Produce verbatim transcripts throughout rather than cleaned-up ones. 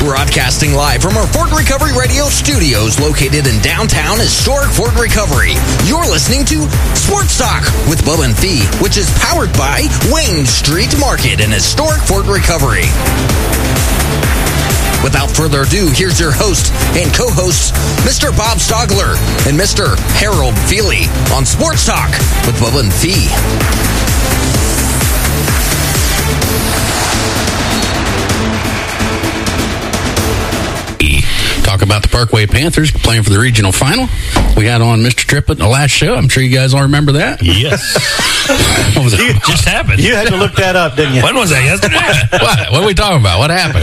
Broadcasting live from our Fort Recovery Radio studios located in downtown historic Fort Recovery. You're listening to Sports Talk with Bubba and Fee, which is powered by Wayne Street Market in historic Fort Recovery. Without further ado, here's your host and co-hosts, Mister Bob Stogler and Mister Harold Feely on Sports Talk with Bubba and Fee. Talk about the Parkway Panthers playing for the regional final. We had on Mister Trippett in the last show. I'm sure you guys all remember that. Yes. What was it? You, just happened. You had to look that up, didn't you? When was that? Yesterday? What? What are we talking about? What happened?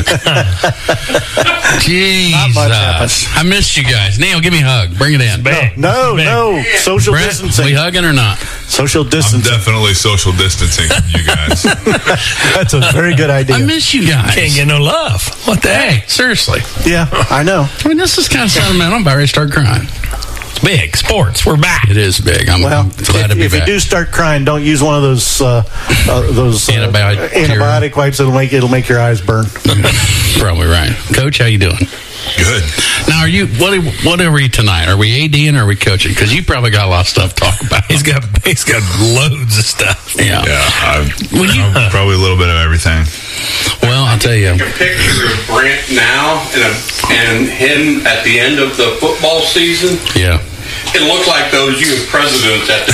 Jesus. I missed you guys. Neil, give me a hug. Bring it in. Big. No, Big. no. Social Brent, distancing. we hugging or not? Social I'm distancing. definitely social distancing from you guys. That's a very good idea. I miss you guys. Can't get no love. What the Hey, heck? seriously. Yeah, I know. I mean, this is kind of sentimental. I'm about ready to start crying. It's big. Sports. We're back. It is big. I'm Well, glad if, to be if back. you do start crying, don't use one of those uh, uh, those uh, Antibiotic- antibiotic wipes. It'll make it'll make your eyes burn. Probably right. Coach, how you doing? Good. Now, are you what? What are we tonight? Are we ADing or are we coaching? Because you probably got a lot of stuff to talk about. He's got he's got loads of stuff. Yeah. Yeah, I'm, Well, you- I'm probably a little bit of everything. Well, I'll tell you. A picture of Brent now and, a, and him at the end of the football season. Yeah. It looked like those U S presidents at the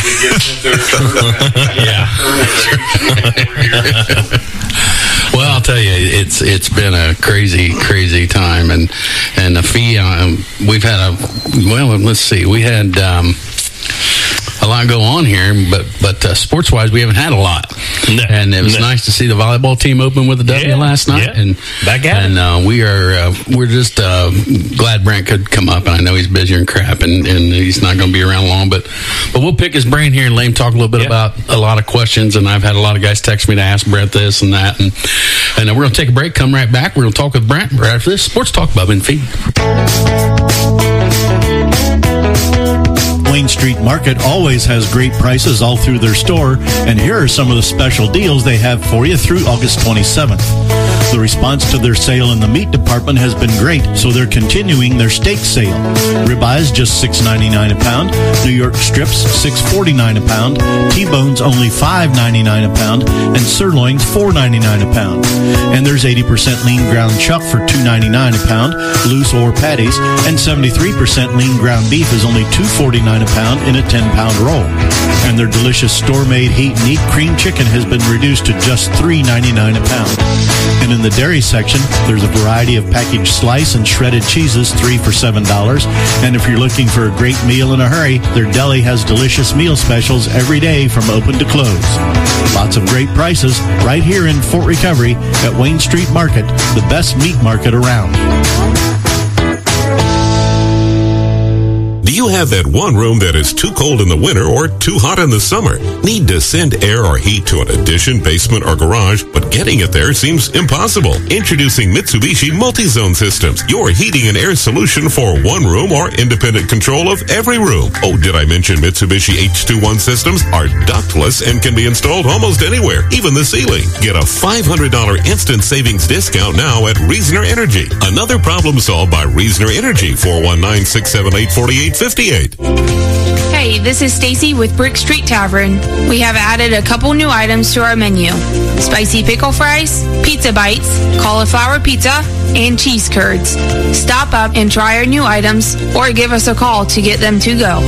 beginning of their term. Well, I'll tell you, it's it's been a crazy, crazy time, and and the fee. Um, we've had a well. Let's see, we had um, a lot go on here, but but uh, sports wise, we haven't had a lot. No, and it was no. nice to see the volleyball team open with a W Yeah, last night, yeah. and Back at and it. uh, we are uh, we're just uh, glad Brent could come up, and I know he's busy and crap, and, and he's not going to be around long, but but we'll pick his brain here and let him talk a little bit Yeah. about a lot of questions, and I've had a lot of guys text me to ask Brent this and that, and and uh, we're going to take a break, come right back, we're going to talk with Brent right after this. Sports Talk, Bub and Fee. Wayne Street Market always has great prices all through their store, and here are some of the special deals they have for you through August twenty-seventh. The response to their sale in the meat department has been great, so they're continuing their steak sale. Ribeyes just six ninety-nine a pound, New York strips six forty-nine a pound, T-bones only five ninety-nine a pound, and sirloins four ninety-nine a pound. And there's eighty percent lean ground chuck for two ninety-nine a pound, loose or patties, and seventy-three percent lean ground beef is only two forty-nine a pound in a ten pound roll. And their delicious store-made heat and eat cream chicken has been reduced to just three ninety-nine a pound. And in the dairy section, there's a variety of packaged slice and shredded cheeses, three for seven dollars. And if you're looking for a great meal in a hurry, their deli has delicious meal specials every day from open to close. Lots of great prices right here in Fort Recovery at Wayne Street Market, the best meat market around. Do you have that one room that is too cold in the winter or too hot in the summer? Need to send air or heat to an addition, basement, or garage, but getting it there seems impossible? Introducing Mitsubishi Multi-Zone Systems, your heating and air solution for one room or independent control of every room. Oh, did I mention Mitsubishi H twenty-one systems are ductless and can be installed almost anywhere, even the ceiling. Get a five hundred dollars instant savings discount now at Reasoner Energy. Another problem solved by Reasoner Energy, four one nine, six seven eight, four eight five eight. Hey, this is Stacy with Brick Street Tavern. We have added a couple new items to our menu. Spicy pickle fries, pizza bites, cauliflower pizza, and cheese curds. Stop up and try our new items or give us a call to get them to go.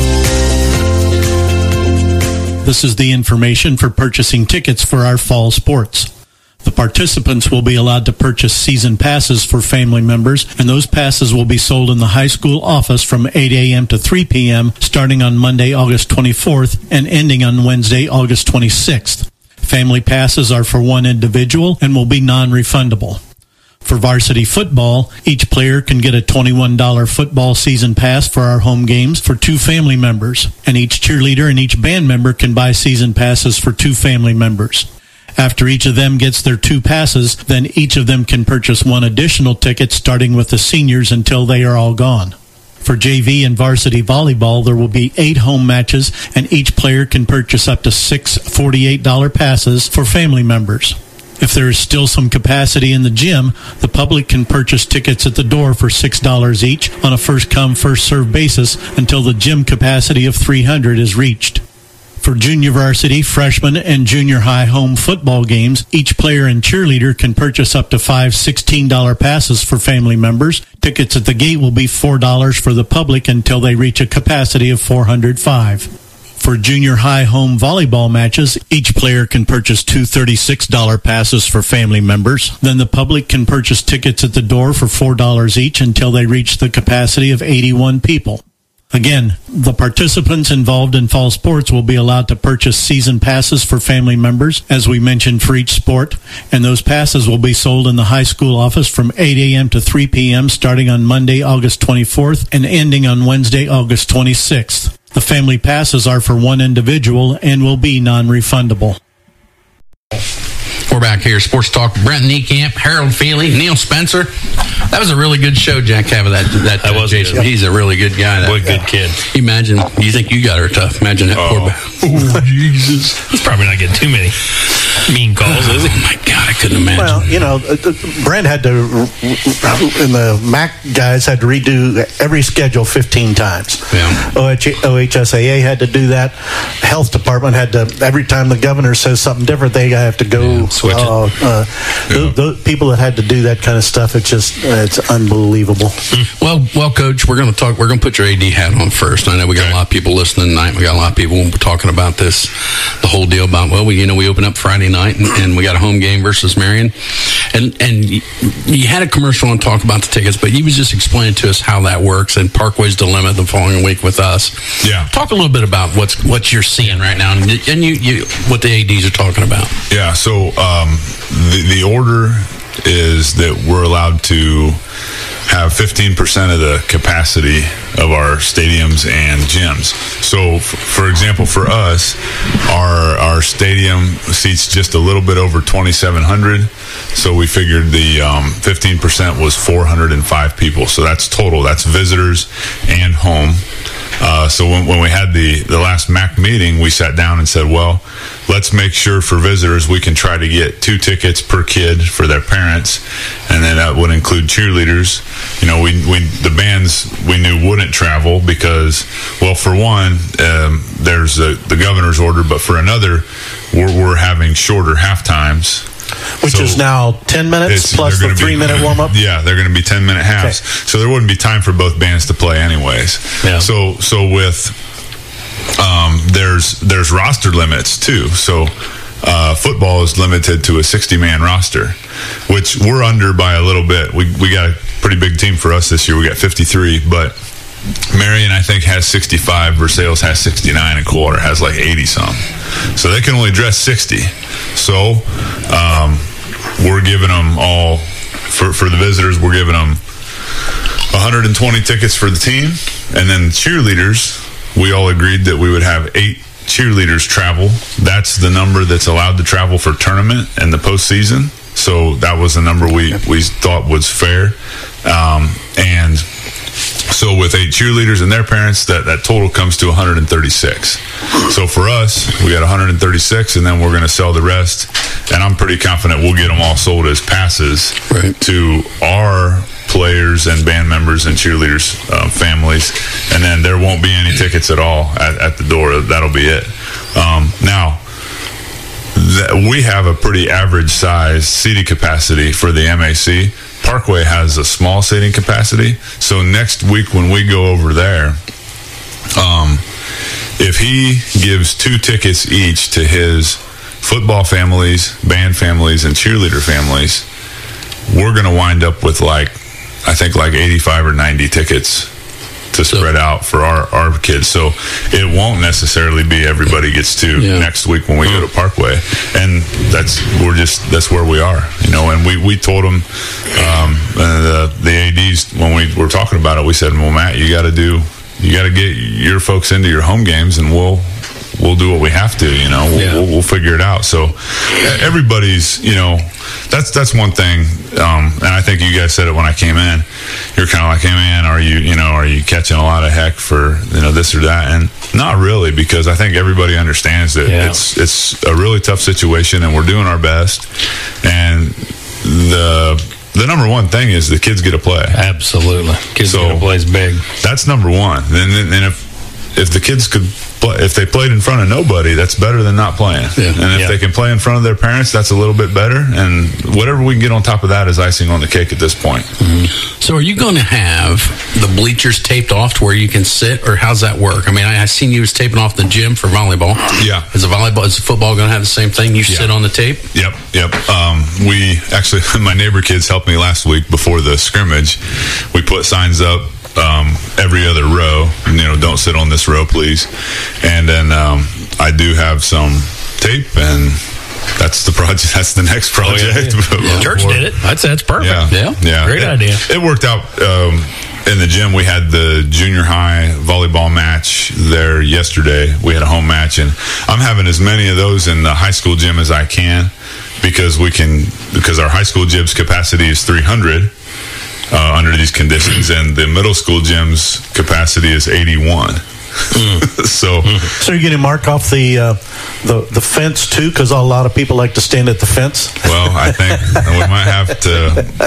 This is the information for purchasing tickets for our fall sports. The participants will be allowed to purchase season passes for family members, and those passes will be sold in the high school office from eight a.m. to three p.m. starting on Monday, August twenty-fourth, and ending on Wednesday, August twenty-sixth. Family passes are for one individual and will be non-refundable. For varsity football, each player can get a twenty-one dollars football season pass for our home games for two family members, and each cheerleader and each band member can buy season passes for two family members. After each of them gets their two passes, then each of them can purchase one additional ticket starting with the seniors until they are all gone. For J V and varsity volleyball, there will be eight home matches, and each player can purchase up to six forty-eight dollars passes for family members. If there is still some capacity in the gym, the public can purchase tickets at the door for six dollars each on a first-come, first-served basis until the gym capacity of three hundred is reached. For junior varsity, freshman, and junior high home football games, each player and cheerleader can purchase up to five sixteen dollars passes for family members. Tickets at the gate will be four dollars for the public until they reach a capacity of four hundred five. For junior high home volleyball matches, each player can purchase two thirty-six dollars passes for family members. Then the public can purchase tickets at the door for four dollars each until they reach the capacity of eighty-one people. Again, the participants involved in fall sports will be allowed to purchase season passes for family members, as we mentioned, for each sport, and those passes will be sold in the high school office from eight a.m. to three p.m. starting on Monday, August twenty-fourth, and ending on Wednesday, August twenty-sixth. The family passes are for one individual and will be non-refundable. We're back here, Sports Talk. Brent Niekamp, Harold Feely, Neil Spencer. That was a really good show, Jack, having that. That, that was Jason. Good. He's a really good guy. That, what a good kid. Imagine, you think you got her tough. Imagine that oh. poor back. Oh, Jesus. He's probably not getting too many mean calls, is he? Oh, my God, I couldn't imagine. Well, you know, Brent had to, and the M A C guys had to redo every schedule fifteen times. Yeah. O H S A A had to do that. Health department had to, every time the governor says something different, they have to go. Yeah, switch uh, it. Uh, Yeah. the, the people that had to do that kind of stuff, it's just, uh, it's unbelievable. Well, well, Coach, we're going to talk. We're going to put your A D hat on first. I know we got a lot of people listening tonight. We got a lot of people talking about this, the whole deal about. Well, we you know we open up Friday night and, and we got a home game versus Marion, and and you, you had a commercial and talk about the tickets, but you was just explaining to us how that works and Parkway's dilemma the following week with us. Yeah. Talk a little bit about what's what you're seeing right now, and, and you, you what the A Ds are talking about. Yeah, so um, the, the order is that we're allowed to have fifteen percent of the capacity of our stadiums and gyms. So, f- for example, for us, our our stadium seats just a little bit over twenty-seven hundred. So we figured the um, fifteen percent was four hundred five people. So that's total. That's visitors and home. Uh, so when, when we had the, the last M A C meeting, we sat down and said, well, let's make sure for visitors we can try to get two tickets per kid for their parents, and then that would include cheerleaders. You know, we, we the bands we knew wouldn't travel because, well, for one, um, there's a, the governor's order, but for another, we're, we're having shorter half times. Which So is now ten minutes plus they're the gonna be- three-minute warm-up? Yeah, they're going to be ten-minute halves. Okay. So there wouldn't be time for both bands to play anyways. Yeah. So so with um, there's there's roster limits too. So uh, football is limited to a sixty-man roster, which we're under by a little bit. We we got a pretty big team for us this year. We got fifty-three, but Marion, I think, has sixty-five. Versailles has sixty-nine, and Coldwater has like eighty-some. So they can only dress sixty. So um, we're giving them all, for, for the visitors, we're giving them one hundred twenty tickets for the team. And then cheerleaders, we all agreed that we would have eight cheerleaders travel. That's the number that's allowed to travel for tournament and the postseason. So that was the number we, we thought was fair. Um, and so with eight cheerleaders and their parents, that, that total comes to one hundred thirty-six. So for us, we got one hundred thirty-six, and then we're going to sell the rest. And I'm pretty confident we'll get them all sold as passes Right. to our players and band members and cheerleaders' uh, families. And then there won't be any tickets at all at, at the door. That'll be it. Um, now, th- we have a pretty average size seating capacity for the M A C. Parkway has a small seating capacity. So next week when we go over there, um, if he gives two tickets each to his football families, band families, and cheerleader families, we're going to wind up with like, I think like eighty-five or ninety tickets to spread out for our, our kids. So it won't necessarily be everybody gets to Yeah. next week when we go to Parkway. And that's, we're just, that's where we are, you know, and we, we told them, um, uh, the, the A Ds, when we were talking about it, we said, well, Matt, you got to do, you got to get your folks into your home games, and we'll, we'll do what we have to. You know, we'll, Yeah. we'll, we'll figure it out. So everybody's, you know, that's that's one thing. Um, and I think you guys said it when I came in. You're kind of like, hey man, are you, you know, are you catching a lot of heck for, you know, this or that? And not really, because I think everybody understands that Yeah. it's it's a really tough situation, and we're doing our best. And the the number one thing is the kids get to play. Absolutely. Kids So- gonna play big. That's number one. And then and if if the kids could play, if they played in front of nobody, that's better than not playing. Yeah. And if Yeah. they can play in front of their parents, that's a little bit better. And whatever we can get on top of that is icing on the cake at this point. So are you going to have the bleachers taped off to where you can sit, or how's that work? I mean, I, I seen you was taping off the gym for volleyball. Yeah. Is the volleyball, is the football going to have the same thing? You sit on the tape? Yep, yep. Um, we actually, my neighbor kids helped me last week before the scrimmage. We put signs up um, every other row. You know, don't sit on this row, please. And then um, I do have some tape, and that's the project. That's the next project. Yeah. Church did it. I'd say that's perfect. Yeah, Yeah. yeah. Great It- idea. It worked out. Um, in the gym, we had the junior high volleyball match there yesterday. We had a home match, and I'm having as many of those in the high school gym as I can, because we can because our high school gym's capacity is three hundred uh, under these conditions, and the middle school gym's capacity is eighty-one. so So you're going to mark off the uh, the the fence too, because a lot of people like to stand at the fence. well, I think we might have to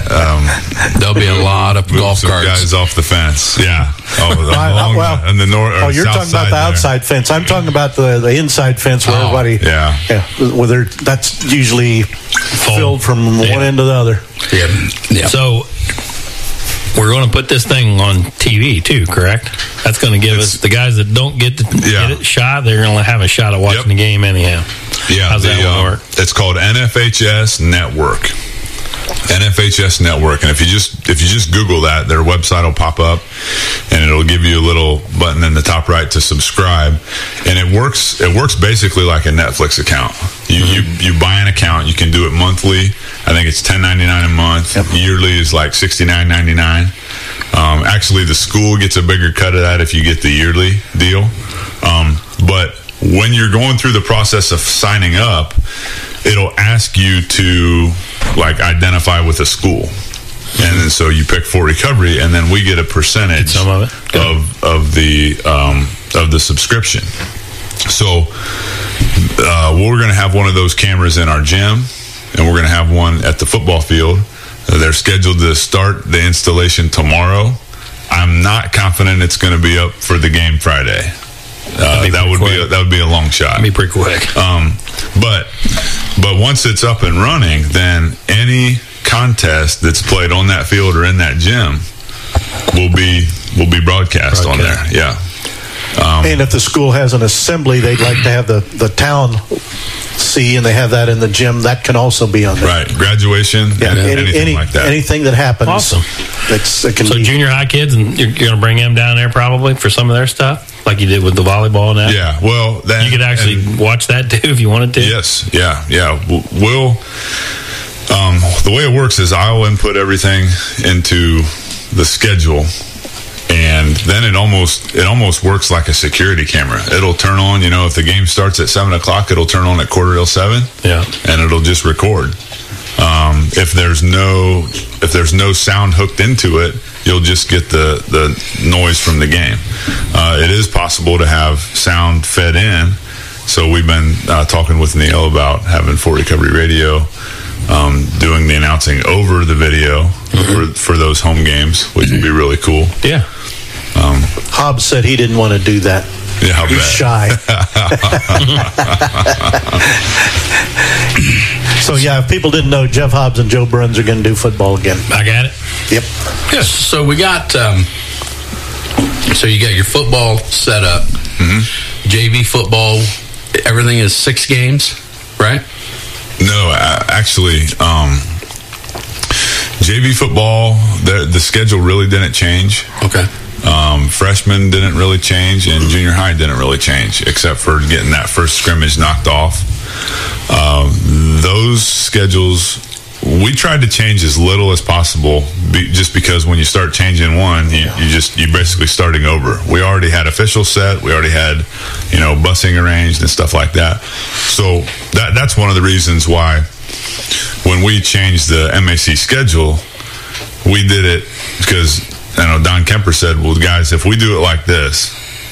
um, There'll be a lot of move golf some carts. guys off the fence. Yeah, oh, I- I- along well, the, in the north. Oh, you're talking about the outside fence. I'm talking about the, the inside fence where Oh, everybody. yeah. yeah. Whether that's usually filled from Yeah. one end to the other. Yeah. Yeah. So we're going to put this thing on T V too, correct? That's going to give us the guys that don't get to Yeah. get it shot. They're going to have a shot at watching Yep. the game anyhow. Yeah, How's the, that one um, work? It's called N F H S Network. N F H S Network, and if you just if you just Google that, their website will pop up, and it'll give you a little button in the top right to subscribe, and it works. It works basically like a Netflix account. You Mm-hmm. you, you buy an account, you can do it monthly. I think it's ten ninety-nine a month. Yearly is like sixty-nine ninety-nine. Um, actually, the school gets a bigger cut of that if you get the yearly deal. Um, but when you're going through the process of signing up, it'll ask you to like identify with a school, and then so you pick for recovery, and then we get a percentage Some of it. Good. of of the um, of the subscription. So uh, we're going to have one of those cameras in our gym, and we're going to have one at the football field. Uh, they're scheduled to start the installation tomorrow. I'm not confident it's going to be up for the game Friday. Uh, be that pretty would be quick. a, that would be a long shot. That'd be pretty quick. Um, but but once it's up and running, then any contest that's played on that field or in that gym will be will be broadcast, on there. Broadcast. Yeah. Um, And if the school has an assembly, they'd like to have the, the town see, and they have that in the gym. That can also be on there. right. Graduation. Yeah, and any, anything any- like that. anything that happens. Awesome. That's, it can So be. junior high kids, and you're, you're going to bring them down there probably for some of their stuff, like you did with the volleyball and that. yeah. Well, that, You could actually and- watch that too if you wanted to. Yes, yeah, yeah. W- We'll. Um, the way it works is I'll input everything into the schedule, and then it almost it almost works like a security camera. It'll turn on, you know, if the game starts at seven o'clock, it'll turn on at quarter till seven. Yeah. and it'll just record. Um, if there's no if there's no sound hooked into it, you'll just get the the noise from the game. Uh, it is possible to have sound fed in. So we've been uh, talking with Neil about having Fort Recovery Radio um, doing the announcing over the video for, for those home games, which would be really cool. Yeah. Um, Hobbs said he didn't want to do that. yeah, how He's bad. shy. So, yeah, if people didn't know, Jeff Hobbs and Joe Bruns are going to do football again. I got it. Yep. Yes. So we got. Um, so you got your football set up. Mm-hmm. J V football. Everything is six games, right? No, uh, actually, um, J V football, the, the schedule really didn't change. Okay. Um, freshman didn't really change, and junior high didn't really change, except for getting that first scrimmage knocked off. Um, those schedules we tried to change as little as possible, be, just because when you start changing one, you, you just you're basically starting over. We already had officials set, we already had, you know, busing arranged and stuff like that. So that that's one of the reasons why when we changed the M A C schedule, we did it because I know Don Kemper said, "Well, guys, if we do it like this,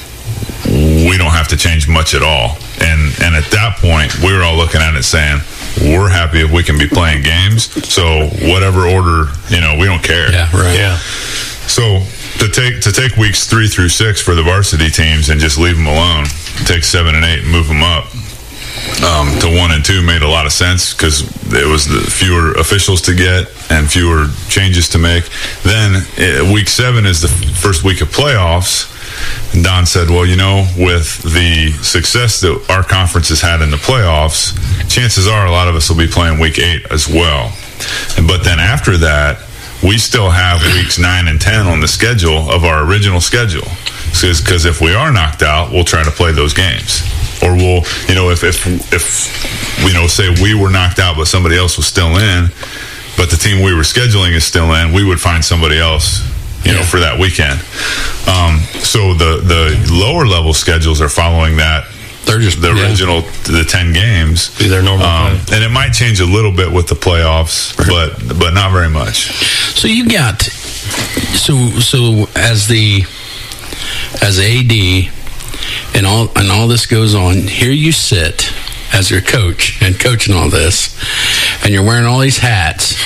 we don't have to change much at all." And and at that point, we were all looking at it saying, we're happy if we can be playing games. So whatever order, you know, we don't care. Yeah, right. Yeah. So to take to take weeks three through six for the varsity teams and just leave them alone, take seven and eight and move them up um, to one and two made a lot of sense because it was the fewer officials to get and fewer changes to make. Then uh, week seven is the first week of playoffs. And Don said, well, you know, with the success that our conference has had in the playoffs, chances are a lot of us will be playing week eight as well. But then after that, we still have weeks nine and ten on the schedule of our original schedule. Because if we are knocked out, we'll try to play those games. Or we'll, you know, if, if, if, you know, say we were knocked out but somebody else was still in, but the team we were scheduling is still in, we would find somebody else, you know, for that weekend. Um, so the, the lower level schedules are following that. They're just the yeah. original, the ten games. Be their normal um, and it might change a little bit with the playoffs, right. but but not very much. So you got so so as the as A D and all and all this goes on. Here you sit as your coach and coaching all this, and you're wearing all these hats.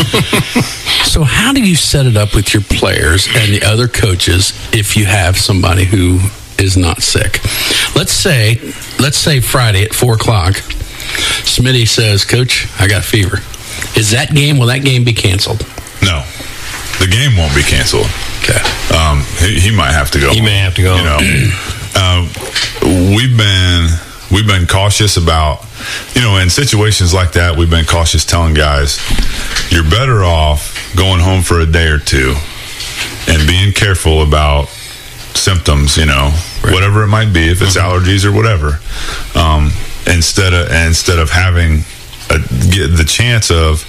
So how do you set it up with your players and the other coaches if you have somebody who is not sick? Let's say, let's say Friday at four o'clock, Smitty says, "Coach, I got a fever." Is that game? Will that game be canceled? No, the game won't be canceled. Okay. Um, he, he might have to go. He may have to go. You know, uh, we've been we've been cautious about, you know, in situations like that. We've been cautious, telling guys, you're better off going home for a day or two and being careful about symptoms, you know, right. whatever it might be, if it's mm-hmm. allergies or whatever, um, instead of instead of having a, get the chance of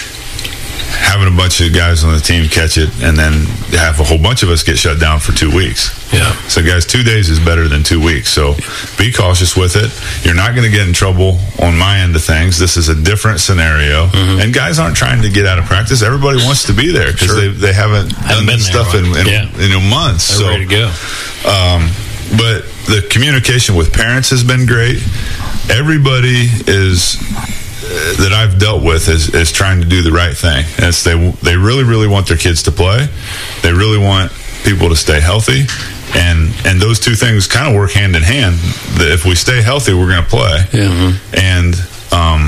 having a bunch of guys on the team catch it and then have a whole bunch of us get shut down for two weeks. Yeah. So, guys, two days is better than two weeks. So be cautious with it. You're not going to get in trouble on my end of things. This is a different scenario. Mm-hmm. And guys aren't trying to get out of practice. Everybody wants to be there because sure. they, they haven't, haven't done this stuff in, in, yeah. in, in months. They're so, ready to go. Um, but the communication with parents has been great. Everybody is... that I've dealt with is, is trying to do the right thing. And it's they they really really want their kids to play. They really want people to stay healthy, and and those two things kind of work hand in hand. That if we stay healthy, we're going to play. Yeah. And um,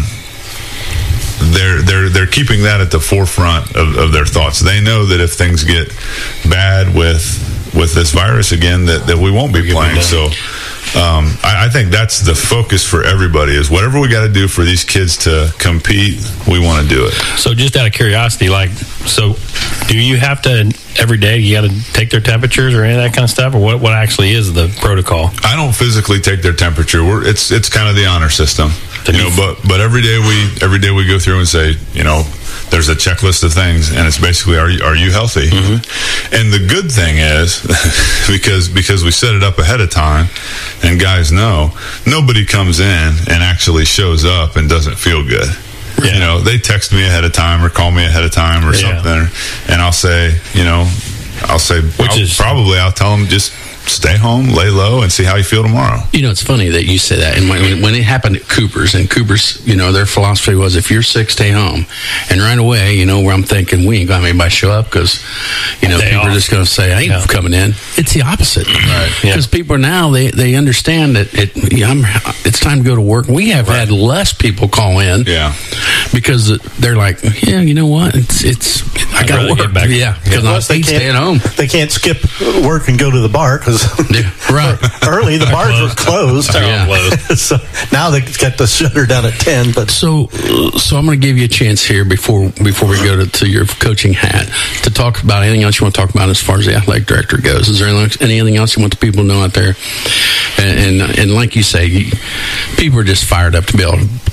they're they're they're keeping that at the forefront of, of their thoughts. They know that if things get bad with with this virus again, that, that we won't be playing. So. Um, I, I think that's the focus for everybody is whatever we got to do for these kids to compete, we want to do it. So just out of curiosity, like, so do you have to, every day, you got to take their temperatures or any of that kind of stuff? Or what, what actually is the protocol? I don't physically take their temperature. We're, it's it's kind of the honor system. You know, but but every day we every day we go through and say, you know, there's a checklist of things, and it's basically, are you, are you healthy? Mm-hmm. And the good thing is, because because we set it up ahead of time, and guys know, nobody comes in and actually shows up and doesn't feel good. Yeah. You know, they text me ahead of time or call me ahead of time or yeah. something, and I'll say, you know, I'll say, Which I'll, is, probably I'll tell them just stay home, lay low, and see how you feel tomorrow. You know, it's funny that you say that. And when, when it happened at Cooper's, and Cooper's, you know, their philosophy was, if you're sick, stay home. And right away, you know, where I'm thinking, we ain't got anybody show up because, you know, they people off. are just going to say, I ain't yeah. coming in. It's the opposite. Right. Because yeah. people now, they, they understand that it, yeah, I'm, it's time to go to work. We have right. had less people call in. Yeah. Because they're like, yeah, you know what? It's, it's I got to work. Back. Yeah. Because yeah. I can't stay at home. They can't skip work and go to the bar because yeah, right. early the bars closed. were closed. Yeah. closed. So now they got the shutter down at ten. But so, so I'm going to give you a chance here before before we go to, to your coaching hat to talk about anything else you want to talk about as far as the athletic director goes. Is there anything else you want the people to know out there? And and, and like you say, you, people are just fired up to be able to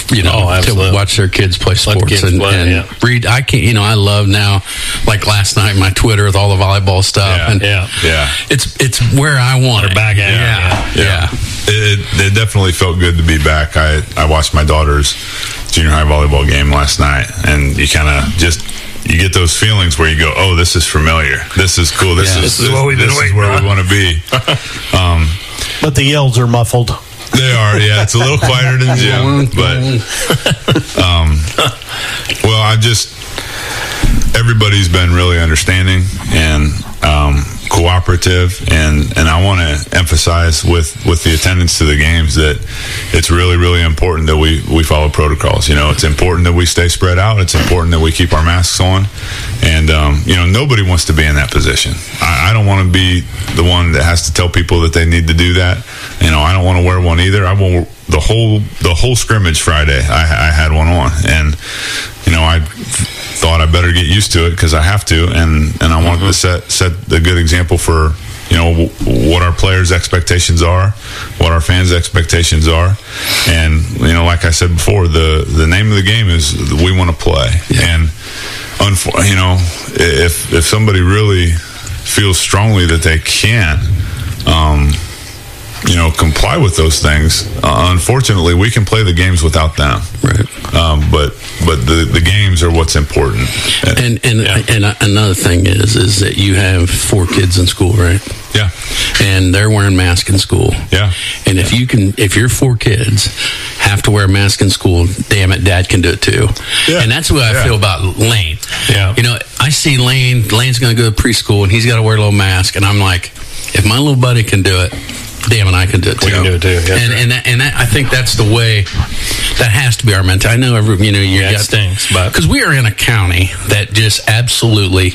you know, Oh, to absolutely. watch their kids play Let the sports kids and, play, and yeah. read. I can't, you know, I love now, like last night, my Twitter with all the volleyball stuff. Yeah, and yeah. Yeah. It's it's where I want They're it. back at it, yeah, yeah. yeah. It, it definitely felt good to be back. I, I watched my daughter's junior high volleyball game last night, and you kind of just you get those feelings where you go, "Oh, this is familiar. This is cool. This Yeah. is This is what we've been this is waiting where for." we want to be." Um, But the yells are muffled. They are, yeah. It's a little quieter than gym, but um, well, I just everybody's been really understanding and um, cooperative, and, and I want to emphasize with, with the attendance to the games that it's really, really important that we, we follow protocols. You know, it's important that we stay spread out. It's important that we keep our masks on, and um, you know, nobody wants to be in that position. I, I don't want to be the one that has to tell people that they need to do that. You know, I don't want to wear one either. I won't. The whole the whole scrimmage Friday, I, I had one on, and you know, I thought I better get used to it because I have to, and, and I wanted to set set the good example for you know w- what our players' expectations are, what our fans' expectations are, and you know, like I said before, the the name of the game is we want to play, yeah. and unfo- you know, if if somebody really feels strongly that they can't. Um, you know, comply with those things. Uh, unfortunately, we can play the games without them. Right. Um, but but the, the games are what's important. And and Yeah. and another thing is is that you have four kids in school, right? Yeah. And they're wearing masks in school. Yeah. And if you can, if your four kids have to wear a mask in school, damn it, Dad can do it too. Yeah. And that's what I Yeah. feel about Lane. Yeah. You know, I see Lane. Lane's going to go to preschool, and he's got to wear a little mask, and I'm like, if my little buddy can do it, damn it, I can do it too. We can do it too, yeah. and and that, and that, I think that's the way. That has to be our mentality. I know every you know you Yeah, it got stinks, but- because we are in a county that just absolutely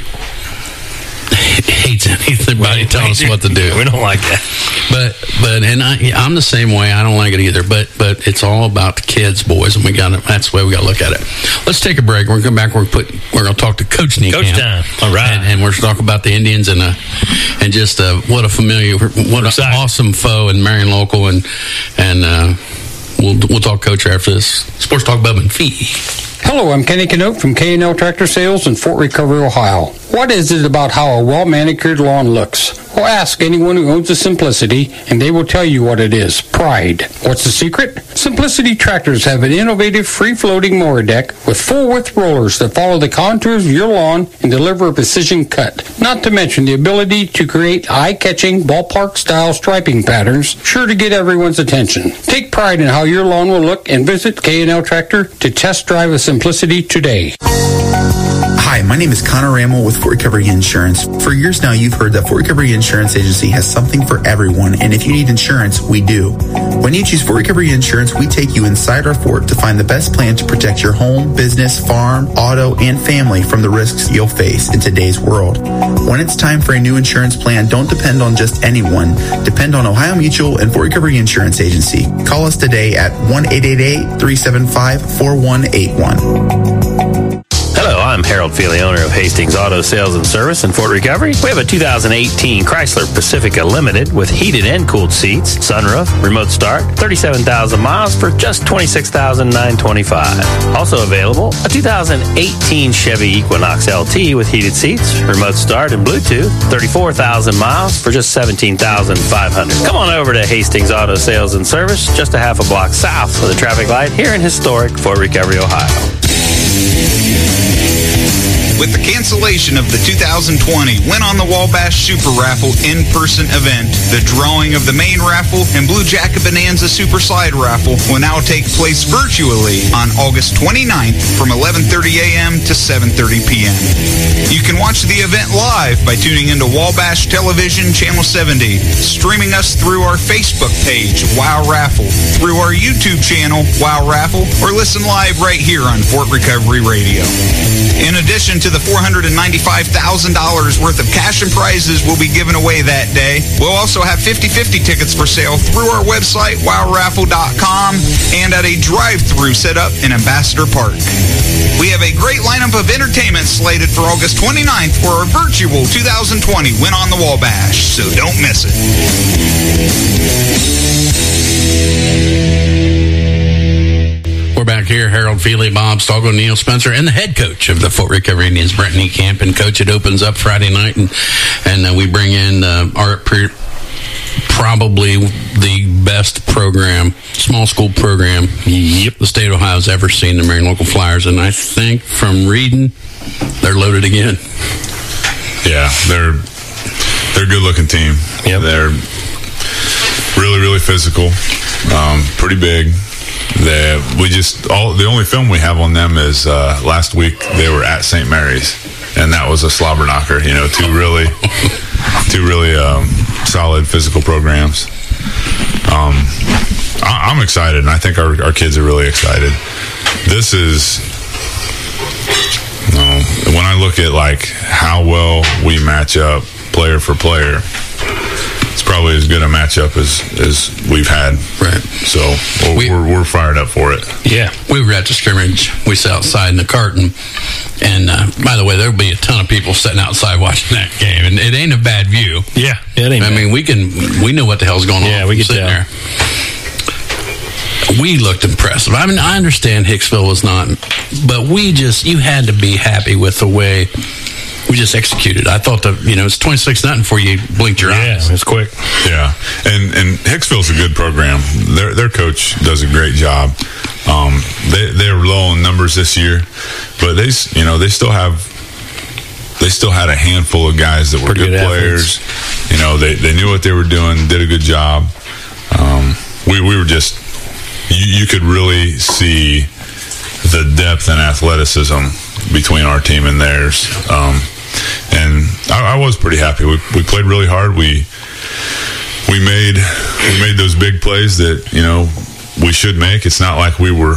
hates anybody telling us what to do. We don't like that. But but and I I'm the same way. I don't like it either. But but it's all about the kids, boys, and we got to, that's the way we got to look at it. Let's take a break. We're gonna come back. We're gonna put we're gonna talk to Coach Niekamp. Coach time. All right. And, and we're gonna talk about the Indians and uh and just uh, what a familiar what an Excited. awesome foe in Marion Local, and and uh, we'll we'll talk Coach after this. Sports Talk Bub and Fee. Hello, I'm Kenny Canote from K and L Tractor Sales in Fort Recovery, Ohio. What is it about how a well-manicured lawn looks? Well, ask anyone who owns a Simplicity, and they will tell you what it is. Pride. What's the secret? Simplicity tractors have an innovative free-floating mower deck with full-width rollers that follow the contours of your lawn and deliver a precision cut. Not to mention the ability to create eye-catching ballpark-style striping patterns, sure to get everyone's attention. Take pride in how your lawn will look and visit K and L Tractor to test drive a Simplicity today. Hi, my name is Connor Ramel with Fort Recovery Insurance. For years now, you've heard that Fort Recovery Insurance Agency has something for everyone, and if you need insurance, we do. When you choose Fort Recovery Insurance, we take you inside our fort to find the best plan to protect your home, business, farm, auto, and family from the risks you'll face in today's world. When it's time for a new insurance plan, don't depend on just anyone. Depend on Ohio Mutual and Fort Recovery Insurance Agency. Call us today at one eight eight eight, three seven five, four one eight one. Hello, I'm Harold Feely, owner of Hastings Auto Sales and Service in Fort Recovery. We have a two thousand eighteen Chrysler Pacifica Limited with heated and cooled seats, sunroof, remote start, thirty-seven thousand miles for just twenty-six thousand nine hundred twenty-five dollars. Also available, a two thousand eighteen Chevy Equinox L T with heated seats, remote start, and Bluetooth, thirty-four thousand miles for just seventeen thousand five hundred dollars. Come on over to Hastings Auto Sales and Service, just a half a block south of the traffic light here in historic Fort Recovery, Ohio. With the cancellation of the two thousand twenty Win on the Wabash Super Raffle in-person event, the drawing of the main raffle and Blue Jacket Bonanza Super Slide Raffle will now take place virtually on August twenty-ninth from eleven thirty a.m. to seven thirty p.m. You can watch the event live by tuning into Wabash Television Channel seventy, streaming us through our Facebook page, Wow Raffle, through our YouTube channel, Wow Raffle, or listen live right here on Fort Recovery Radio. In addition to the four hundred ninety-five thousand dollars worth of cash and prizes will be given away that day, we'll also have fifty-fifty tickets for sale through our website, wow raffle dot com, and at a drive-thru set up in Ambassador Park. We have a great lineup of entertainment slated for August twenty-ninth for our virtual two thousand twenty Win on the Wabash, so don't miss it. We're back here. Harold Feely, Bob Stogel, Neil Spencer, and the head coach of the Fort Recovery Indians, Brent Niekamp. And coach, it opens up Friday night, and and uh, we bring in uh, our pre- probably the best program, small school program. Yep, the state of Ohio's ever seen, the Marion Local Flyers, and I think from reading, they're loaded again. Yeah, they're they're a good looking team. Yep. They're really really physical, um, pretty big. They, we just all the only film we have on them is uh, last week they were at Saint Mary's, and that was a slobber knocker. You know, two really, two really um, solid physical programs. Um, I, I'm excited, and I think our, our kids are really excited. This is, you know, when I look at like how well we match up player for player, it's probably as good a matchup as, as we've had. Right. So we're, we, we're, we're fired up for it. Yeah. We were at the scrimmage. We sat outside in the carton. And uh, by the way, there'll be a ton of people sitting outside watching that game. And it ain't a bad view. Yeah. It ain't I bad. mean, we can, we know what the hell's going on. Yeah, we can sitting tell. there. We looked impressive. I mean, I understand Hicksville was not, but we just, you had to be happy with the way we just executed. I thought the, you know, it's twenty-six nothing before you blinked your Yeah, eyes. it's quick. Yeah, and and Hicksville's a good program. Their their coach does a great job. Um, they they're low in numbers this year, but they s- you know they still have they still had a handful of guys that were Pretty good good players. You know, they they knew what they were doing, did a good job. Um, we we were just you you could really see the depth and athleticism between our team and theirs. Um, and I, I was pretty happy. We we played really hard. We we made we made those big plays that, you know, we should make. It's not like we were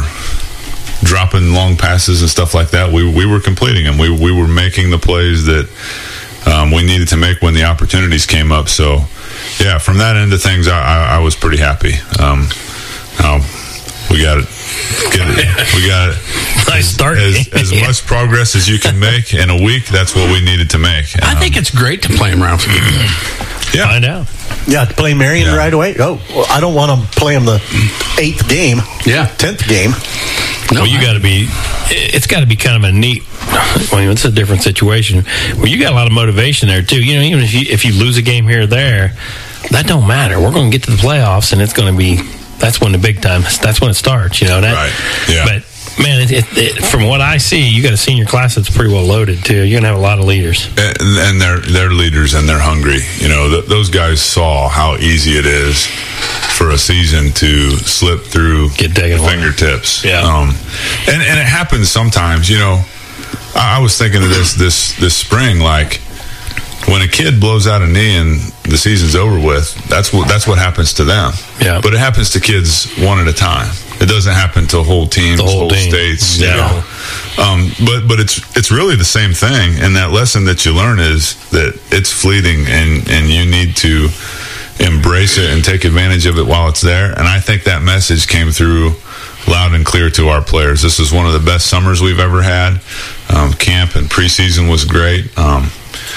dropping long passes and stuff like that. We we were completing them. We we were making the plays that um, we needed to make when the opportunities came up. So, yeah, from that end of things, I, I, I was pretty happy. Um, now, we got it. Get it. We got it. Nice start. As, as much progress as you can make in a week, that's what we needed to make. I Um, think it's great to play them around for good. Yeah. Find out. Yeah, to play Marion Yeah. right away. Oh, well, I don't want to play them the eighth game. Yeah. tenth game. No, Well, you I- got to be. It's got to be kind of a neat. Well, it's a different situation. Well, you got a lot of motivation there too. You know, even if you if you lose a game here or there, that don't matter. We're going to get to the playoffs, and it's going to be. That's when the big time. That's when it starts. You know that. Right. Yeah. But man, it, it, it, from what I see, you got a senior class that's pretty well loaded too. You're going to have a lot of leaders. and, and they're they're leaders and they're hungry. You know, th- those guys saw how easy it is for a season to slip through Get taken away. fingertips. Yeah. Um, and and it happens sometimes. You know, I, I was thinking of this this this spring, like when a kid blows out a knee and the season's over with. That's what that's what happens to them. Yeah. But it happens to kids one at a time. It doesn't happen to whole teams, The whole whole team. states. Yeah. You know? Um, but but it's it's really the same thing, and that lesson that you learn is that it's fleeting, and and you need to embrace it and take advantage of it while it's there. And I think that message came through loud and clear to our players. This is one of the best summers we've ever had. Um, camp and preseason was great. Um,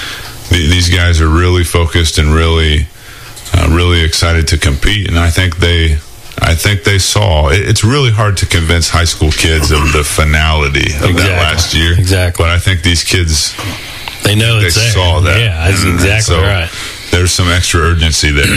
th- these guys are really focused and really uh, really excited to compete, and I think they. I think they saw. It, it's really hard to convince high school kids of the finality of Exactly. that last year. Exactly. But I think these kids, They know they it's there. saw that. Yeah, that's And exactly so right. There's some extra urgency there.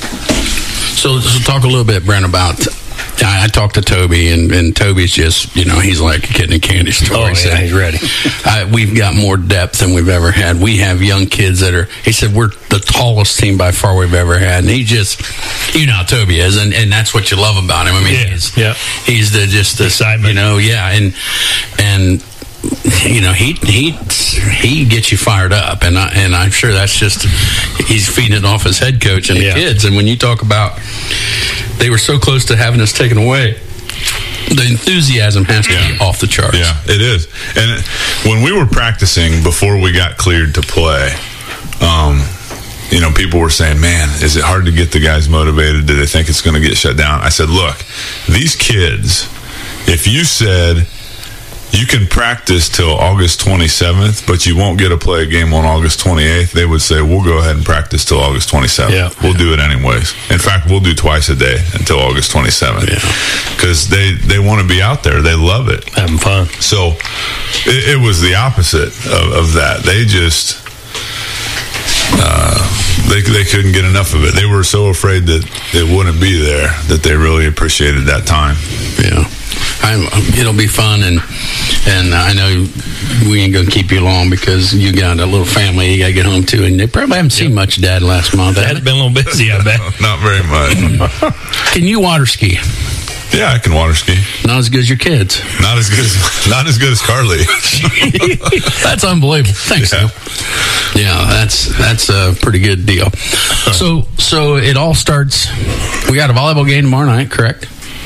So, so talk a little bit, Brent, about. I, I talked to Toby, and, and Toby's just, you know, he's like a kid in a candy store. Oh, He yeah, said, he's ready. I, we've got more depth than we've ever had. We have young kids that are, he said, we're the tallest team by far we've ever had. And he just, you know how Toby is, and, and that's what you love about him. I mean, Yeah, he's, yeah. he's the, just the, Excitement. you know, yeah, and, and, you know, he he he gets you fired up, and I, and I'm sure that's just he's feeding it off his head coach and the Yeah. kids. And when you talk about they were so close to having us taken away, the enthusiasm has to be off the charts. Yeah, it is. And when we were practicing before we got cleared to play, um, you know, people were saying, man, is it hard to get the guys motivated? Do they think it's going to get shut down? I said, look, these kids, if you said, you can practice till August twenty-seventh, but you won't get to play a game on August twenty-eighth, they would say, we'll go ahead and practice till August twenty-seventh. Yeah. We'll do it anyways. In fact, we'll do twice a day until August twenty-seventh. Because they, they want to be out there. They love it. Having fun. So it, it was the opposite of, of that. They just... Uh, they they couldn't get enough of it. They were so afraid that it wouldn't be there that they really appreciated that time. Yeah, I'm, it'll be fun, and and I know we ain't gonna keep you long because you got a little family you gotta get home to, and they probably haven't seen much of Dad last month. Dad's been a little busy, I bet. Not very much. Can you water ski? Yeah, I can water ski. Not as good as your kids. Not as good as not as good as Carly. That's unbelievable. Thanks, yeah. Phil. Yeah, that's that's a pretty good deal. So so it all starts. We got a volleyball game tomorrow night, correct?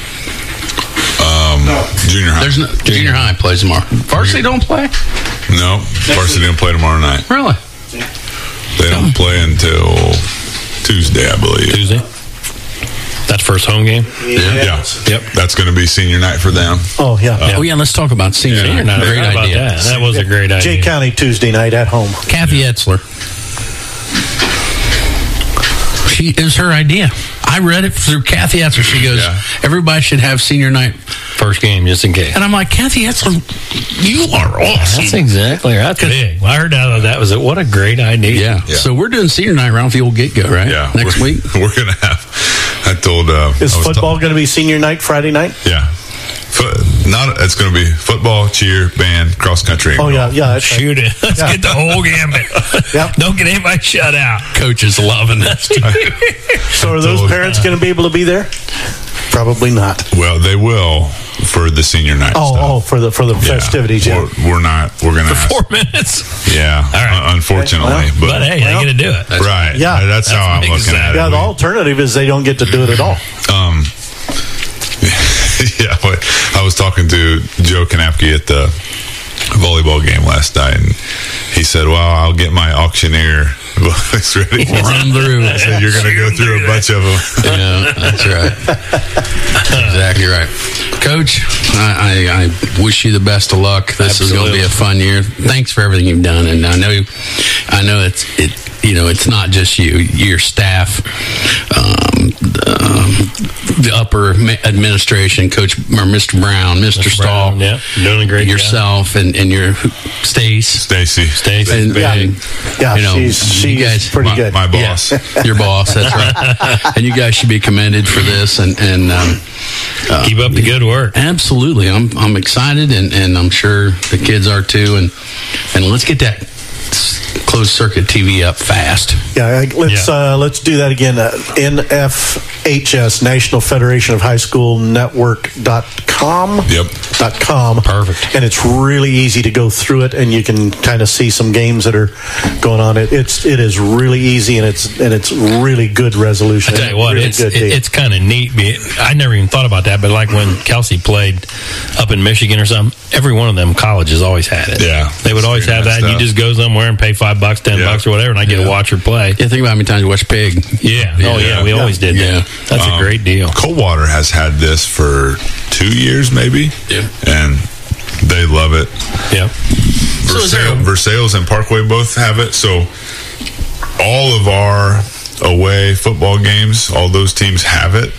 Um, no. Junior high. There's no, junior high plays tomorrow. Varsity don't play? No, varsity don't play tomorrow night. Really? They don't play until Tuesday, I believe. Tuesday. That's first home game? Yeah. yeah. Yep. That's going to be senior night for them. Oh, yeah. Uh, oh, yeah, let's talk about senior, senior night. night. Great How idea. About that? that was a great idea. Jay County Tuesday night at home. Kathy yeah. Etzler. She, it was her idea. I read it through Kathy Etzler. She goes, yeah. everybody should have senior night first game just in case. And I'm like, Kathy Etzler, you are awesome. That's exactly right. That's big. I heard out of that was it. What a great idea. Yeah. yeah. So we're doing senior night around the old get-go, right? Yeah. Next we're, week? We're going to have, I told... Uh, Is football going to be senior night Friday night? Yeah. Foot, not it's going to be football, cheer, band, cross country. Oh yeah, yeah. Shoot it. Let's yeah. get the whole gamut. Yep. Don't get anybody shut out. Coach is loving this. So are those parents going to be able to be there? Probably not. Well, they will for the senior night. Oh, stuff. oh, for the for the yeah. festivities. Yeah, we're, we're not. We're going to for four minutes. Yeah, all right. Unfortunately, well, but, but hey, well, they get to do it. That's right. Yeah, that's, that's how I'm looking exactly. at it. Yeah, the alternative is they don't get to do it at all. Um. Yeah, I was talking to Joe Kanapke at the volleyball game last night, and he said, well, I'll get my auctioneer books ready. Run through. I said, you're going to go through a bunch of them. Yeah, that's right. Exactly right. Coach, I, I, I wish you the best of luck. This Absolutely. is going to be a fun year. Thanks for everything you've done, and I know, I know it's it. You know, it's not just you, your staff, um, the, the upper administration, Coach or Mister Brown, Mister Mister Stahl, yeah, doing a great yourself, job. and and your Stace, Stacy, Stacy, and, yeah, and, yeah, you know, she's, she's you guys, pretty my, good. My boss, yeah, your boss, that's right. And you guys should be commended for this, and and um, uh, keep up the good work. Absolutely, I'm I'm excited, and, and I'm sure the kids are too, and and let's get that closed circuit T V up fast. Yeah, let's yeah. Uh, let's do that again. Uh, N F H S, National Federation of High School Network dot com. Yep. Dot com. Perfect. And it's really easy to go through it, and you can kind of see some games that are going on. It it's it is really easy, and it's and it's really good resolution. I tell you what, really it's it, it's kind of neat. I never even thought about that, but like when Kelsey played up in Michigan or something, every one of them colleges always had it. Yeah, they would always have that. And you just go somewhere and pay five bucks, ten yeah. bucks, or whatever, and I get yeah. to watch her play. Yeah, think about how many times you watch Pig. Yeah. yeah. Oh yeah, we yeah. always did that. Yeah. That's um, a great deal. Coldwater has had this for two years, maybe. Yeah. And they love it. Yeah. Versailles, so Versailles and Parkway both have it. So all of our away football games, all those teams have it.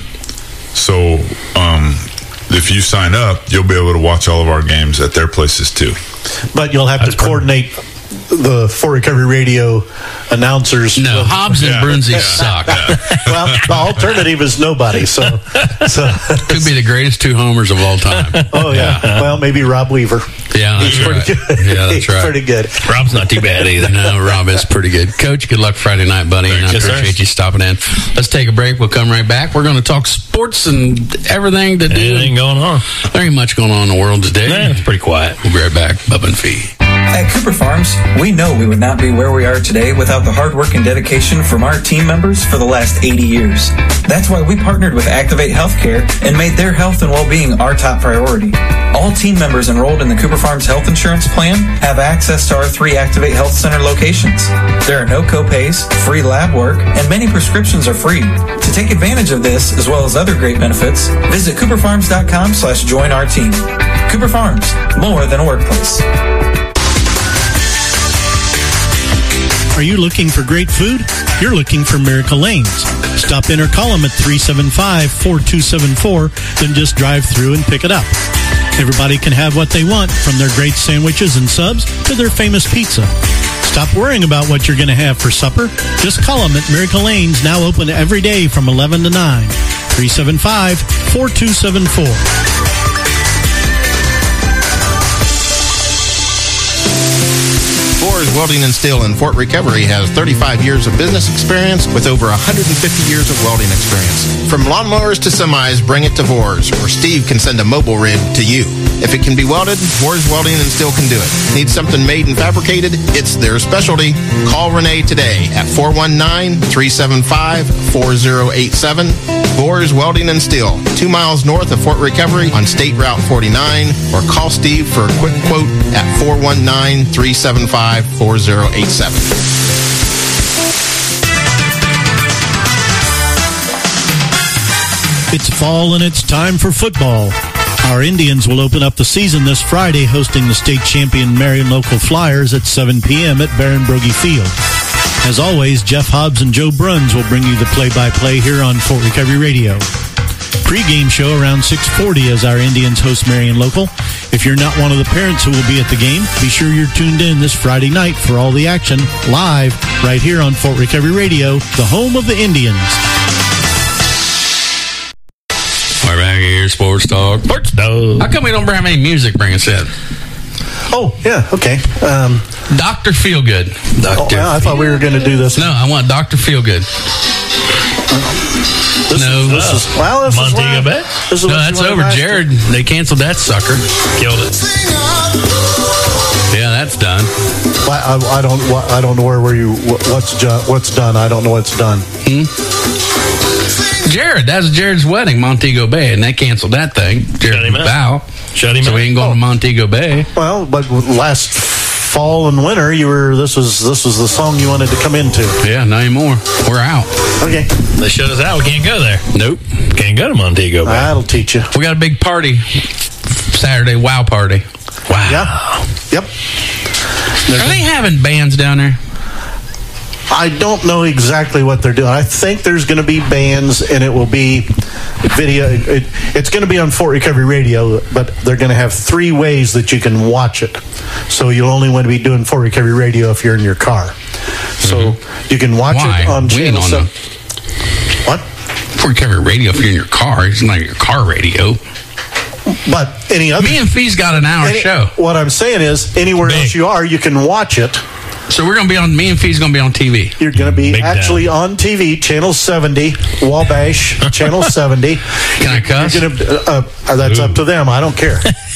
So um, if you sign up, you'll be able to watch all of our games at their places too. But you'll have That's to coordinate perfect. The Fort Recovery Radio announcers. No, with, Hobbs and yeah, Brunzie yeah, suck. Yeah. Well, the alternative is nobody. So, so could be the greatest two homers of all time. Oh yeah. yeah. Well, maybe Rob Weaver. Yeah, that's He's right. Pretty good. Yeah, that's He's right. Pretty good. Rob's not too bad either. No, Rob is pretty good. Coach, good luck Friday night, buddy. And I yes, appreciate sir. you stopping in. Let's take a break. We'll come right back. We're going to talk sports and everything to do. Anything going on? There ain't much going on in the world today. Nah, it's pretty quiet. We'll be right back. Bubba and Fee. At Cooper Farms, we know we would not be where we are today without the hard work and dedication from our team members for the last eighty years. That's why we partnered with Activate Healthcare and made their health and well-being our top priority. All team members enrolled in the Cooper Farms Health Insurance Plan have access to our three Activate Health Center locations. There are no co-pays, free lab work, and many prescriptions are free. To take advantage of this, as well as other great benefits, visit cooper farms dot com slash join our team. Cooper Farms, more than a workplace. Are you looking for great food? You're looking for Miracle Lanes. Stop in or call them at three seven five, four two seven four, then just drive through and pick it up. Everybody can have what they want, from their great sandwiches and subs to their famous pizza. Stop worrying about what you're going to have for supper. Just call them at Miracle Lanes, now open every day from eleven to nine. three seven five, four two seven four. Boers Welding and Steel in Fort Recovery has thirty-five years of business experience with over one hundred fifty years of welding experience. From lawnmowers to semis, bring it to Boers, or Steve can send a mobile rig to you. If it can be welded, Boers Welding and Steel can do it. Need something made and fabricated? It's their specialty. Call Renee today at four one nine, three seven five, four zero eight seven. Boers Welding and Steel, two miles north of Fort Recovery on State Route forty-nine, or call Steve for a quick quote at four one nine, three seven five, four zero eight seven. It's fall and it's time for football. Our Indians will open up the season this Friday hosting the state champion Marion Local Flyers at seven p.m. at Baron Broggie Field. As always, Jeff Hobbs and Joe Bruns will bring you the play-by-play here on Fort Recovery Radio. Pre-game show around six forty as our Indians host Marion Local. If you're not one of the parents who will be at the game, be sure you're tuned in this Friday night for all the action live right here on Fort Recovery Radio, the home of the Indians. We're back here, Sports Talk. Sports Talk. How come we don't have any music bring us in? Oh, yeah, okay. Um, Doctor Feelgood. Doctor Oh, well, I thought we were going to do this. No, I want Doctor Feelgood. This no. Is, this is, well, this Montego is Bay? This is no, that's over. Jared, they canceled that sucker. Killed it. Yeah, that's done. I, I, I don't. I don't know where, where you. What's what's done? I don't know what's done. Hmm? Jared, that was Jared's wedding, Montego Bay, and they canceled that thing. Jared and Val. Shut him so out. we ain't going oh. to Montego Bay. Well, but last fall and winter, you were. This was this was the song you wanted to come into. Yeah, not anymore. We're out. Okay. They shut us out. We can't go there. Nope. Can't go to Montego Bay. That'll teach you. We got a big party Saturday. Wow party. Wow. Yeah. Yep. Are they having bands down there? I don't know exactly what they're doing. I think there's going to be bands, and it will be video. It, it's going to be on Fort Recovery Radio, but they're going to have three ways that you can watch it. So you'll only want to be doing Fort Recovery Radio if you're in your car. So mm-hmm. you can watch Why? it on we channel on seven. The, what? Fort Recovery Radio if you're in your car. It's not your car radio. But any other... Me and Fee's got an hour any, show. What I'm saying is, anywhere Big. else you are, you can watch it. So we're going to be on, me and Fee's going to be on T V. You're going to be Big actually down. on T V, Channel seventy, Wabash, Channel seventy. Can I cuss? You're gonna, uh, uh, that's Ooh. up to them. I don't care.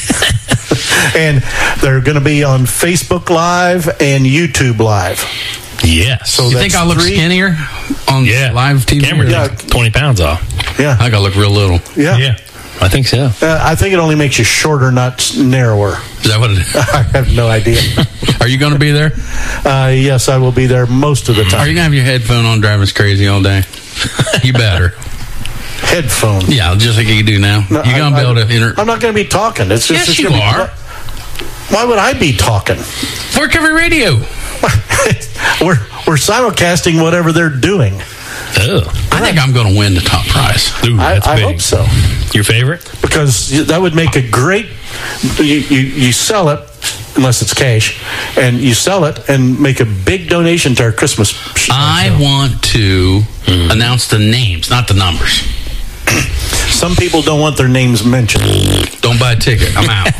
And they're going to be on Facebook Live and YouTube Live. Yes. So you think I look three? skinnier on yeah. live T V? Camera yeah. twenty pounds off. Yeah. I got to look real little. Yeah. Yeah. I think so. Uh, I think it only makes you shorter, not narrower. Is that what it is? I have no idea. Are you going to be there? Uh, yes, I will be there most of the time. Are you going to have your headphone on driving us crazy all day? You better. Headphone? Yeah, just like you do now. No, You're going to be able to enter. I'm not going to be talking. It's just, yes, it's you gonna are. Be, why would I be talking? Fort Recovery Radio. we're, we're simulcasting whatever they're doing. Oh. I think I'm going to win the top prize. Ooh, that's I, I big. hope so. Your favorite? Because that would make a great. You, you, you sell it, unless it's cash, and you sell it and make a big donation to our Christmas show. I want to mm. announce the names, not the numbers. Some people don't want their names mentioned. Don't buy a ticket. I'm out.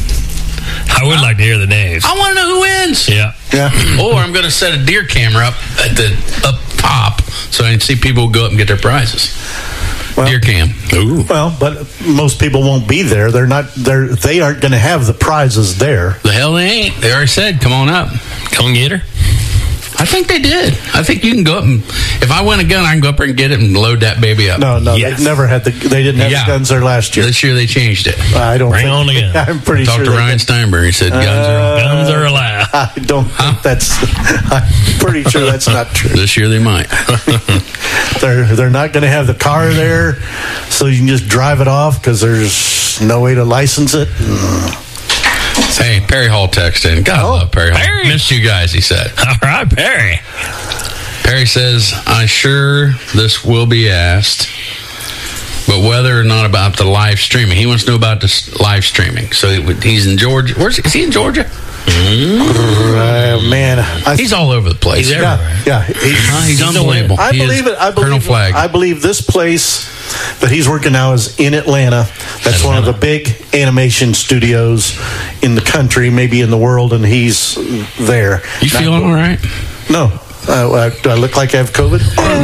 I would like to hear the names. I want to know who wins. Yeah. Yeah. Or I'm going to set a deer camera up at the up top so I can see people go up and get their prizes. Well, deer cam. Ooh. Well, but most people won't be there. They're not. They're. They aren't going to have the prizes there. The hell they ain't. They already said, "Come on up, come and get her." I think they did. I think you can go up and if I win a gun, I can go up there and get it and load that baby up. No, no, yes. They never had the. They didn't have yeah. the guns there last year. This year they changed it. I don't. Bring think, on again. I'm pretty Talked sure. to Ryan did. Steinberg. He said guns uh, are guns are allowed. I don't think that's. I'm pretty sure that's not true. This year they might. they're they're not going to have the car there, so you can just drive it off because there's no way to license it. Hey, Perry Hall texted in. God, I love Perry Hall. Perry. Missed you guys, he said. All right, Perry. Perry says, I'm sure this will be asked, but whether or not about the live streaming. He wants to know about the live streaming. So he's in Georgia. Where's is he in Georgia? Uh, man, I, he's all over the place. He's yeah, yeah, he's, uh, he's, he's unbelievable. I he believe it. I believe Colonel Flag. I believe this place that he's working now is in Atlanta. That's Atlanta. One of the big animation studios in the country, maybe in the world, and he's there. You Not, feeling all right? No. Uh, do I look like I have COVID?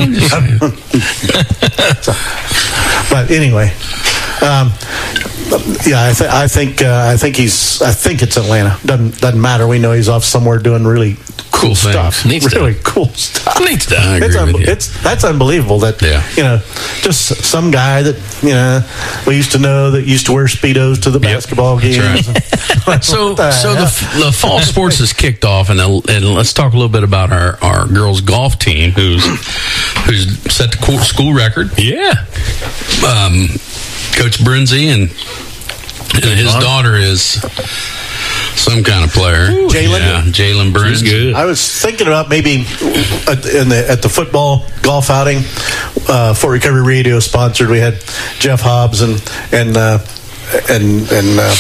so, but anyway. Um, yeah, I, th- I think uh, I think he's I think it's Atlanta. Doesn't doesn't matter. We know he's off somewhere doing really cool, cool stuff. Neat really stuff. cool stuff. Neat stuff. I agree it's, un- with you. it's that's unbelievable. That yeah. you know, just some guy that you know we used to know that used to wear Speedos to the yep. basketball games. Right. so the so the, the fall sports has kicked off, and and let's talk a little bit about our, our girls golf team, who's who's set the school record. Yeah. Um. Coach Brinzy and, and his daughter is some kind of player. Jalen, yeah, Jalen Brinzy. Good. I was thinking about maybe at, in the, at the football golf outing, uh, Fort Recovery Radio sponsored. We had Jeff Hobbs and and uh, and and uh,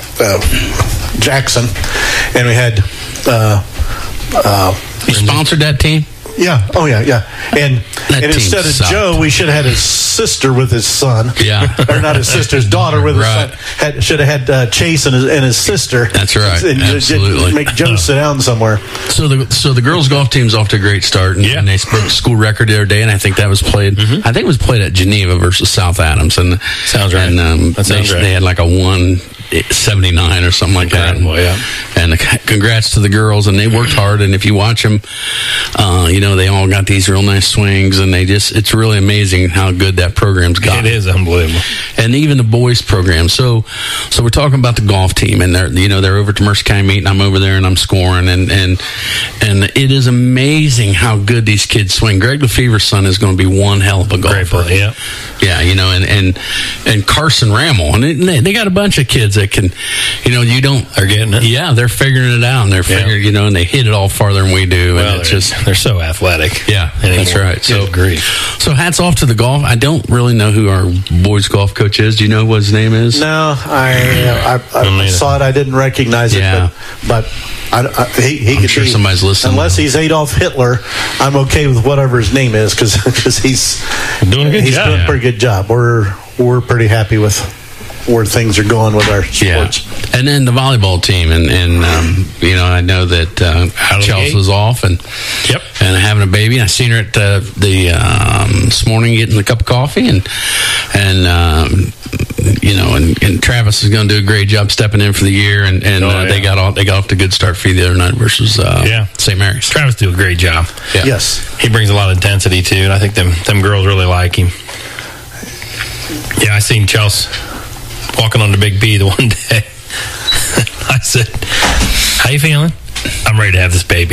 uh, Jackson, and we had. Uh, uh, you sponsored that team? Yeah. Oh, yeah, yeah. And, and instead of sucked. Joe, we should have had his sister with his son. Yeah. Or not his sister, his daughter with right. his son. Had, should have had uh, Chase and his, and his sister. That's right. And Absolutely. Make Joe sit down somewhere. So the so the girls' golf team's off to a great start. And, yeah. and they broke the school record the other day, and I think that was played. Mm-hmm. I think it was played at Geneva versus South Adams. And sounds right. And um, that sounds they, right. they had like a one seventy-nine or something like that. Well, yeah. And the, congrats to the girls, and they worked hard. And if you watch them, uh, you know, they all got these real nice swings, and they just, it's really amazing how good that program's got. It is unbelievable. And even the boys program. So, so we're talking about the golf team, and they're, you know, they're over to Mercer County meeting. I'm over there and I'm scoring, and, and, and it is amazing how good these kids swing. Greg Lefevre's son is going to be one hell of a golfer. Great player, yeah. Yeah, you know, and, and, and Carson Rammel, and they, they got a bunch of kids that can, you know, you don't, they're getting it. Yeah, they're figuring it out, and they're figuring, yeah. you know, and they hit it all farther than we do. Well, and it's they're, just, they're so athletic. Yeah, anymore. That's right. So, Good grief. So hats off to the golf. I don't really know who our boys golf coach is. Do you know what his name is? No, I I, I, I saw it. I didn't recognize it, yeah. but, but I, I, he, he I'm could sure be, somebody's listening. Unless he's Adolf Hitler, I'm okay with whatever his name is because he's doing a good he's job. doing a pretty good job. We're we're pretty happy with where things are going with our sports. Yeah. And then the volleyball team, and, and um, you know, I know that uh, Chelsea's off and yep, and having a baby. I seen her at uh, the um, this morning getting a cup of coffee, and and um, you know, and, and Travis is going to do a great job stepping in for the year, and, and oh, uh, yeah. they got off they got off to a good start for you the other night versus uh, yeah. Saint Mary's. Travis do a great job. Yeah. Yes, he brings a lot of intensity too, and I think them them girls really like him. Yeah, I seen Chelsea walking on the Big B the one day. I said, "How you feeling?" "I'm ready to have this baby."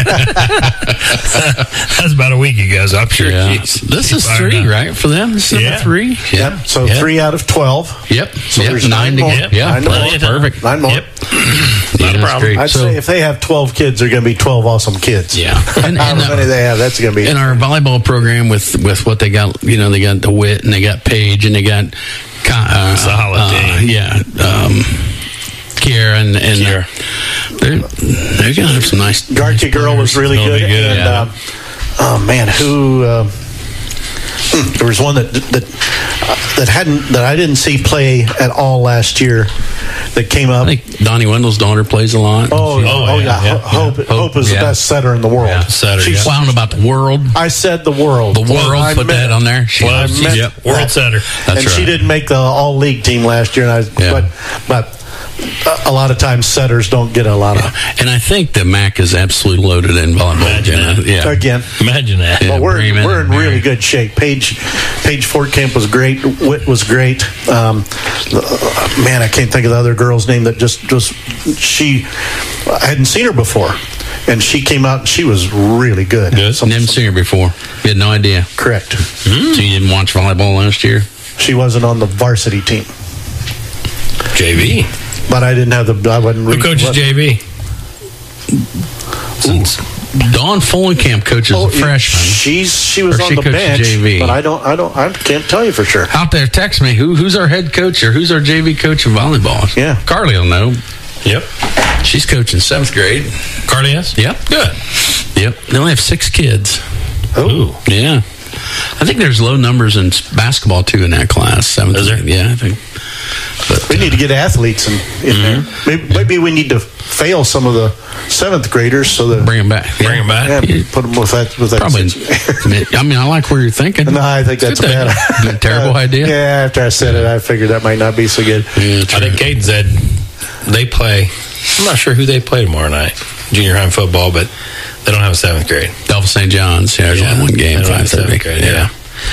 That's about a week ago, so I'm sure yeah. she's, this she's is three, right, for them? This is yeah. number three? Yeah. Yep. So yep. three out of twelve. Yep. So yep. there's nine, nine more. Yep. Yeah, nine more. Perfect. Nine more. Yep. Not yeah, a problem. I'd so, say if they have twelve kids, they're going to be twelve awesome kids. Yeah. And, How and, many uh, they have, that's going to be. In our volleyball program with, with what they got, you know, they got DeWitt and they got Paige and they got uh, solid uh, team. Yeah. Um, Kiera and, and uh, they're, they're going to have some nice. Garcia nice girl was really good. good. And, yeah. uh, oh, man, who. Uh, there was one that that uh, that hadn't that I didn't see play at all last year that came up. I think Donnie Wendell's daughter plays a lot. Oh, She, oh, oh yeah. yeah. Hope, yeah. Hope is yeah. the best setter in the world. Yeah. Setter, She's yeah. Wound about the world. I said the world. The world. Well, put that on there. She, well, she's, yep. World setter. That's and right. she didn't make the all league team last year. And I, yeah. but but a lot of times setters don't get a lot of. And I think the M A C is absolutely loaded in volleyball. Imagine that. Yeah. Again, Imagine that. Yeah, well, we're Bremen we're in and really Mary. good shape. Paige Paige Fortcamp was great. Witt was great. Um, uh, man, I can't think of the other girl's name that just just she. I hadn't seen her before, and she came out and she was really good. Good. Some- Never seen her before. You had no idea. Correct. So you didn't watch volleyball last year? She wasn't on the varsity team. J V. But I didn't have the. I wasn't. Who reading coaches what- J V? Since Dawn Follenkamp coaches Oh, a freshman. She's she was Or on she the coached bench, J V. but I don't. I don't. I can't tell you for sure. Out there, text me. Who who's our head coach or who's our J V coach in volleyball? Yeah, Carly will know. Yep. She's coaching seventh grade. Carly is? Yep. Good. Yep. They only have six kids. Oh. Yeah. I think there's low numbers in basketball too in that class. Seventh. Is there? grade. Yeah, I think. But We need to get athletes in, in there. Maybe, maybe we need to fail some of the seventh graders so that bring them back. Yeah. Bring them back. yeah, put them with that. With that Probably. six- I mean, I like where you're thinking. No, I think that's a Good bad. thing. A terrible idea. Yeah, after I said it, I figured that might not be so good. Yeah, I think Caden said they play. I'm not sure who they play tomorrow night. Junior high football, but they don't have a seventh grade. Delta Saint John's. Yeah, there's Yeah, only one game. they don't have Five thirty. seventh grade, Yeah.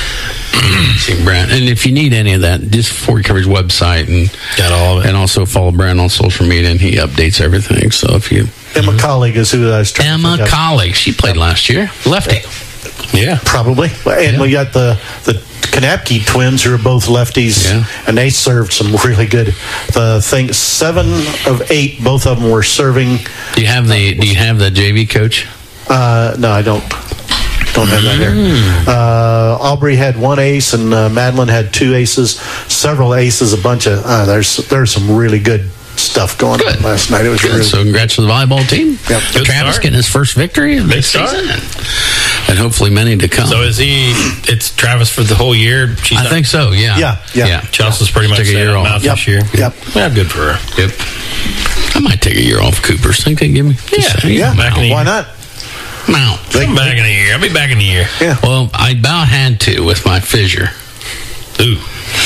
See Brent, and if you need any of that, just Fort Recovery's website and Got all of it. and also follow Brent on social media, and he updates everything. So if you Emma Colleague is who I was trying to Emma think of. Colleague, she played last year, lefty. Yeah. Probably. And we got the the Kanapke twins who are both lefties, Yeah. and they served some really good. The thing, seven of eight, both of them were serving. Do you have the Do you have the J V coach? Uh, no, I don't. Don't have that here. Uh, Aubrey had one ace, and uh, Madeline had two aces, several aces, a bunch of. Uh, there's there's some really good stuff going Good. on last night. It was Good. really So congrats to the volleyball team. Yep. Good Travis start. getting his first victory of Big this start. season, and, and hopefully many to come. So is he? It's Travis for the whole year. She's I not- think so. Yeah. Yeah, yeah. Chelsea's pretty much Took a staying year out off. this year. Yep. Yeah, good for her. Yep. I might take a year off Coopers. Think they give me? Yeah, yeah. back in a Why year. not? No. I'm back in a year. I'll be back in a year. Yeah. Well, I about had to with my fissure. Ooh,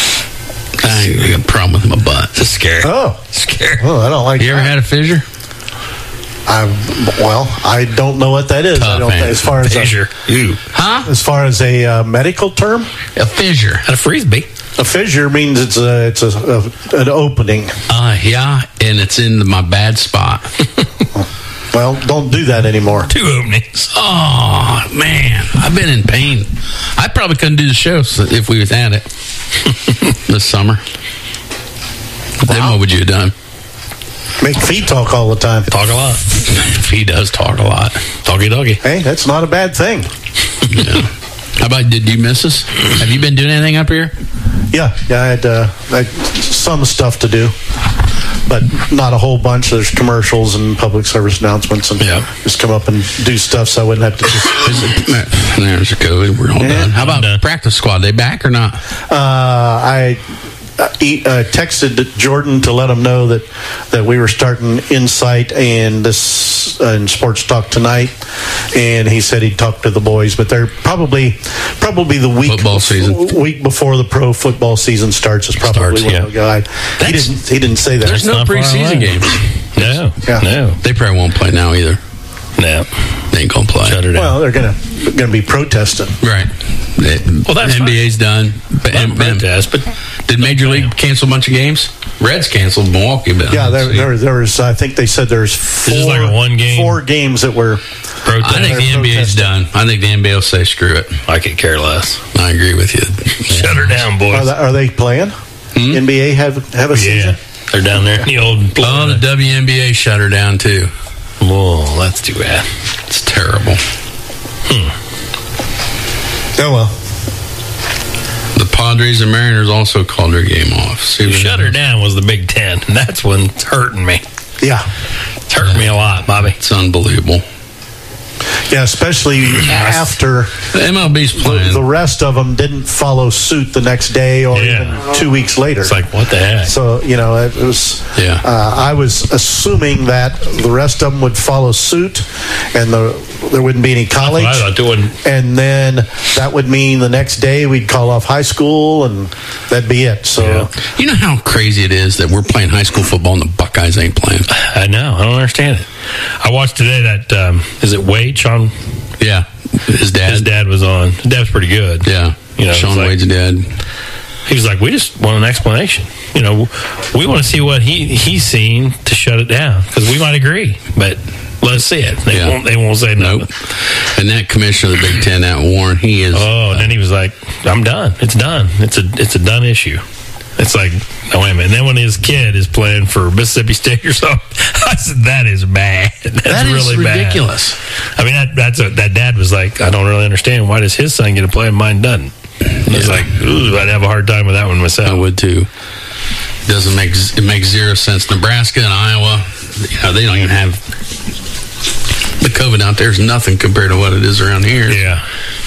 I got a problem with my butt. this is scary. Oh, Scary. oh, I don't like. You ever that. had a fissure? I well, I don't know what that is. I Tough, don't. man. As far as Fissure. Ooh. a, Huh? as far as a uh, medical term, A fissure. Had a frisbee. a fissure means it's a it's a, a an opening. Uh, yeah, and it's in my bad spot. Well, don't do that anymore. Two openings. Oh, man. I've been in pain. I probably couldn't do the show if we had it this summer. Then what would you have done? Make feet talk all the time. Talk a lot. If he does talk a lot. Doggy doggy. Hey, that's not a bad thing. Yeah. How about, did you miss us? Have you been doing anything up here? Yeah, yeah. I had, uh, I had some stuff to do, but not a whole bunch. There's commercials and public service announcements, and Yeah. just come up and do stuff so I wouldn't have to just. Is it, there's a code. We're all Yeah, done. How I'm about done. practice squad? They back or not? Uh, I uh, e- uh, texted Jordan to let him know that that we were starting Insight and this uh, in Sports Talk tonight, and he said he'd talk to the boys, but they're probably probably the week Football season. week before the pro football season starts is probably Starts, when yeah. they'll go. I- He That's- didn't he didn't say that. There's no not far preseason away. games. No. Yeah. No. They probably won't play now either. No. They ain't going to play. Shut her down. Well, they're gonna gonna be protesting. Right. Well, that's N B A's done. But, Not and- protest, but did Major League cancel a bunch of games? Reds canceled Milwaukee. But Yeah, there, there, there was. I think they said there's four, This is like a one game- four games that were. protest. I think the N B A's done. I think the N B A will say screw it. I could care less. I agree with you. Shut her down, boys. Are they, are they playing? N B A have have a season? Yeah. They're down there in the old. Oh, the W N B A shut her down too. Whoa, that's too bad. It's terrible. Oh well. The Padres and Mariners also called their game off. See what Shut her happens. down was the Big Ten. And that's what's hurting me. Yeah. It's hurting me a lot, Bobby. It's unbelievable. Yeah, especially after the M L B's playing. The, the rest of them didn't follow suit the next day or Yeah. even two weeks later. It's like, what the heck? So, you know, it was. Yeah. Uh, I was assuming that the rest of them would follow suit, and the, there wouldn't be any college. That's what I thought, it wouldn't- And then that would mean the next day we'd call off high school, and that'd be it. So, You know how crazy it is that we're playing high school football and the Buckeyes ain't playing? I know. I don't understand it. I watched today that, um, is it Wade? Sean? Yeah. His dad. His dad was on. His dad was pretty good. Yeah. You know, Sean it's like- Wade's dad. He was like, we just want an explanation. You know, we want to see what he he's seen to shut it down, because we might agree, but let's see it. They, Yeah. won't, they won't say no. Nope. And that commissioner of the Big Ten, that Warren, he is. Oh, and then he was like, I'm done. It's done. It's a it's a done issue. It's like, no, wait a minute. And then when his kid is playing for Mississippi State or something, I said, that is bad. That's That is really bad. ridiculous. I mean, that that's a, that dad was like, I don't really understand. Why does his son get to play and mine doesn't? It's Yeah. like, ooh, I'd have a hard time with that one myself. I would too. Doesn't make it makes zero sense. Nebraska and Iowa, you know, they don't even have the COVID out there is nothing compared to what it is around here. Yeah.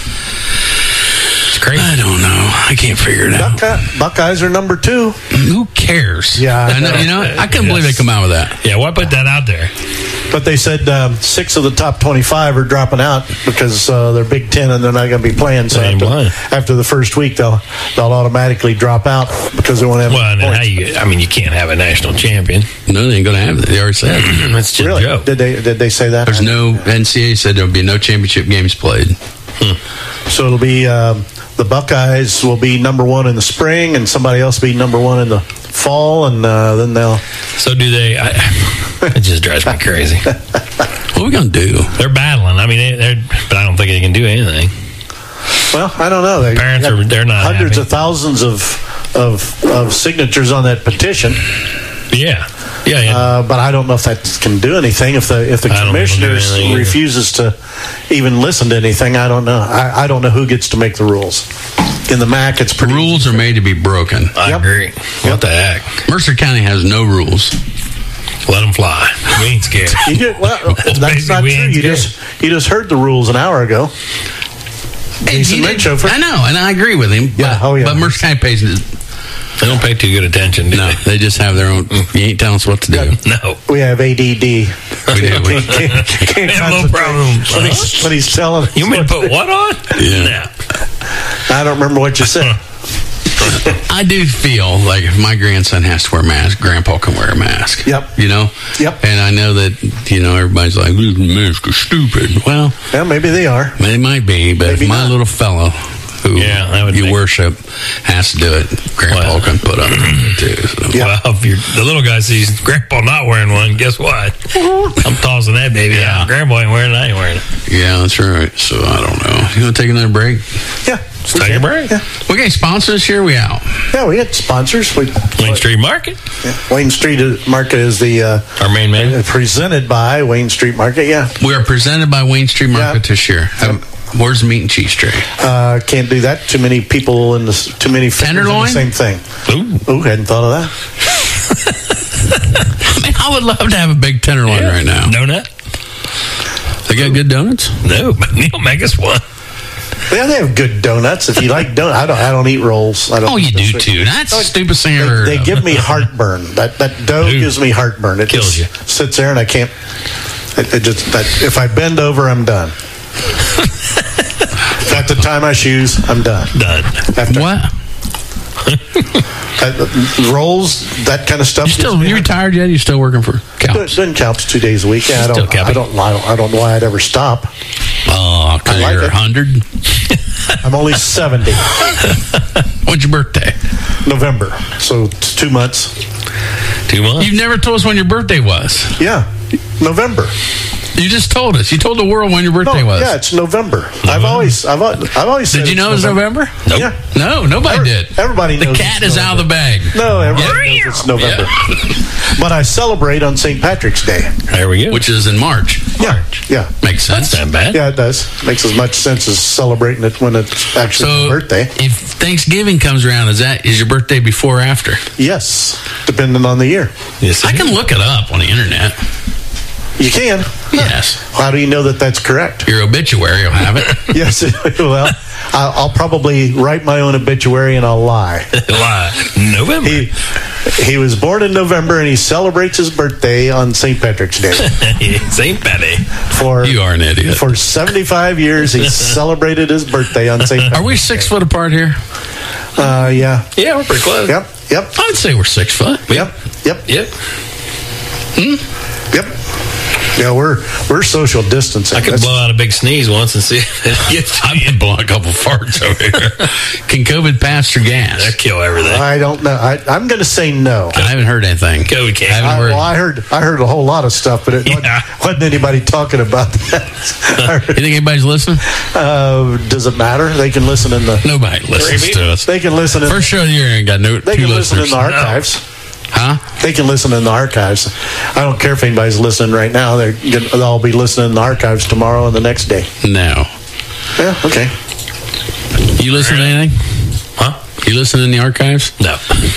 It's crazy. I don't know. I can't figure it out. Buckeye, Buckeyes are number two. Who cares? Yeah, I I know, know. you know, I couldn't believe they come out with that. Yeah, why put that out there? But they said um, six of the top twenty-five are dropping out because uh, they're Big Ten and they're not going to be playing. So They ain't after, playing. after the first week, they'll they'll automatically drop out because they won't have Well, and any then how points. you? I mean, you can't have a national champion. No, they ain't going to have it. They already said. That's just Really? a joke. Did they did they say that? There's no N C A A said there'll be no championship games played. So it'll be um, the Buckeyes will be number one in the spring, and somebody else will be number one in the fall, and uh, then they'll. So do they? I, it just drives me crazy. What are we going to do? They're battling. I mean, they, they're, but I don't think they can do anything. Well, I don't know. They Parents got are they're not hundreds happy. of thousands of of of signatures on that petition. Yeah, yeah, yeah. Uh, but I don't know if that can do anything. If the if the I don't think it'll do commissioners anything either. refuses to even listen to anything, I don't know. I, I don't know who gets to make the rules. In the M A C, it's pretty. Rules are made to be broken. I Yep. agree. What the heck? Mercer County has no rules. Let them fly. We ain't scared. You get, well, That's that's basically not we true. ain't You scared. just you just heard the rules an hour ago. Jason He did- Menchofer. I know, and I agree with him. Yeah, but, oh, yeah. But Mercer County pays. They don't pay too good attention. Do No, they? they just have their own. You ain't telling us what to do. No. We have A D D. We do. Can't- can't- can't We have no concentrate problem. When he's, when he's telling us You want me to put what on? Yeah. I don't remember what you said. I do feel like if my grandson has to wear a mask, Grandpa can wear a mask. Yep. You know? Yep. And I know that, you know, everybody's like, "These masks are stupid." Well, Yeah, maybe they are. they might be, but Maybe if my not. little fellow who Yeah, that would you make- worship has to do it, Grandpa Well. can put up with it too. So. Yeah. Well, if you're, the little guy sees Grandpa not wearing one, guess what? I'm tossing that baby out. Grandpa ain't wearing it, I ain't wearing it. Yeah, that's right. So I don't know. You want to take another break? Yeah. Let's take a break. Yeah. We got sponsors this year. We out. Yeah, we had sponsors. We, Main Street Market, yeah, Wayne Street Market is the uh, our main man. presented by Wayne Street Market. Yeah, We are presented by Wayne Street Market Yeah. this year. Have- Where's the meat and cheese tray? uh, can't do that. Too many people in the s- too many fingers in Tenderloin? the same thing. Ooh. Ooh, hadn't thought of that. I mean, I would love to have a big tenderloin right now. Donut? They got good donuts? No, but Neil make us one. Yeah, they have good donuts. If you like donuts, I don't. I don't eat rolls. I don't Oh, you eat do this- too. That's No, the stupidest thing I've ever They, heard they of. give me heartburn. That that dough Ooh. gives me heartburn. It Kills just you. sits there, and I can't. It, it just that if I bend over, I'm done. At the time I shoes, I'm done. Done. After, What? uh, rolls, that kind of stuff. You still gives me you retired yet? You still working for Doing, Couch? doing counts two days a week. Yeah, I Still don't, I capping. don't. I don't. I don't know why I'd ever stop. Oh, because I like you're it. a hundred. I'm only seventy. When's your birthday? November, so it's two months. Two months. You've never told us when your birthday was. Yeah, November. You just told us. You told the world when your No, birthday was. yeah, it's November. I've always, I've, al- I've always. Said Did you it's know it was November? Nope. Yeah. No, nobody Every- did. everybody The knows cat it's is out of the bag. No, everybody knows it's November. But I celebrate on Saint Patrick's Day. There we go. Which is in March. Yeah, yeah, Makes sense. That's not bad. yeah. It does. Makes as much sense as celebrating it when it's actually So, my birthday. if Thanksgiving comes around, is that is your birthday before or after? Yes, depending on the year. Yes, I can look it up on the internet. You can. Yes. How do you know that that's correct? Your obituary will have it. Yes. Well, I'll probably write my own obituary and I'll lie. Lie. November. He, he was born in November and he celebrates his birthday on Saint Patrick's Day. Saint Patty. For you are an idiot. For seventy-five years, he celebrated his birthday on Saint Patrick's Are we six Day. foot apart here? Uh, yeah. Yeah, we're pretty close. Yep. Yep. I would say we're six foot. Yep. Yep. Yep. Hmm? Yep. Yeah, we're we're social distancing. I could That's, blow out a big sneeze once and see if it gets. I've been blowing a couple farts over here. Can COVID pass through gas? That kill everything. I don't know. I, I'm going to say no. I haven't heard anything. COVID can't. I haven't I, heard. well, I heard I heard a whole lot of stuff, but it Yeah. wasn't, wasn't anybody talking about that. You think anybody's listening? uh, does it matter? They can listen in the. Nobody listens to us. They can listen in. First show of the year ain't got no They two can listen listeners. in the archives. Huh? They can listen in the archives. I don't care if anybody's listening right now. They're gonna, they'll all be listening in the archives tomorrow and the next day. No. Yeah. Okay. You listen to anything? Huh? You listen in the archives? No.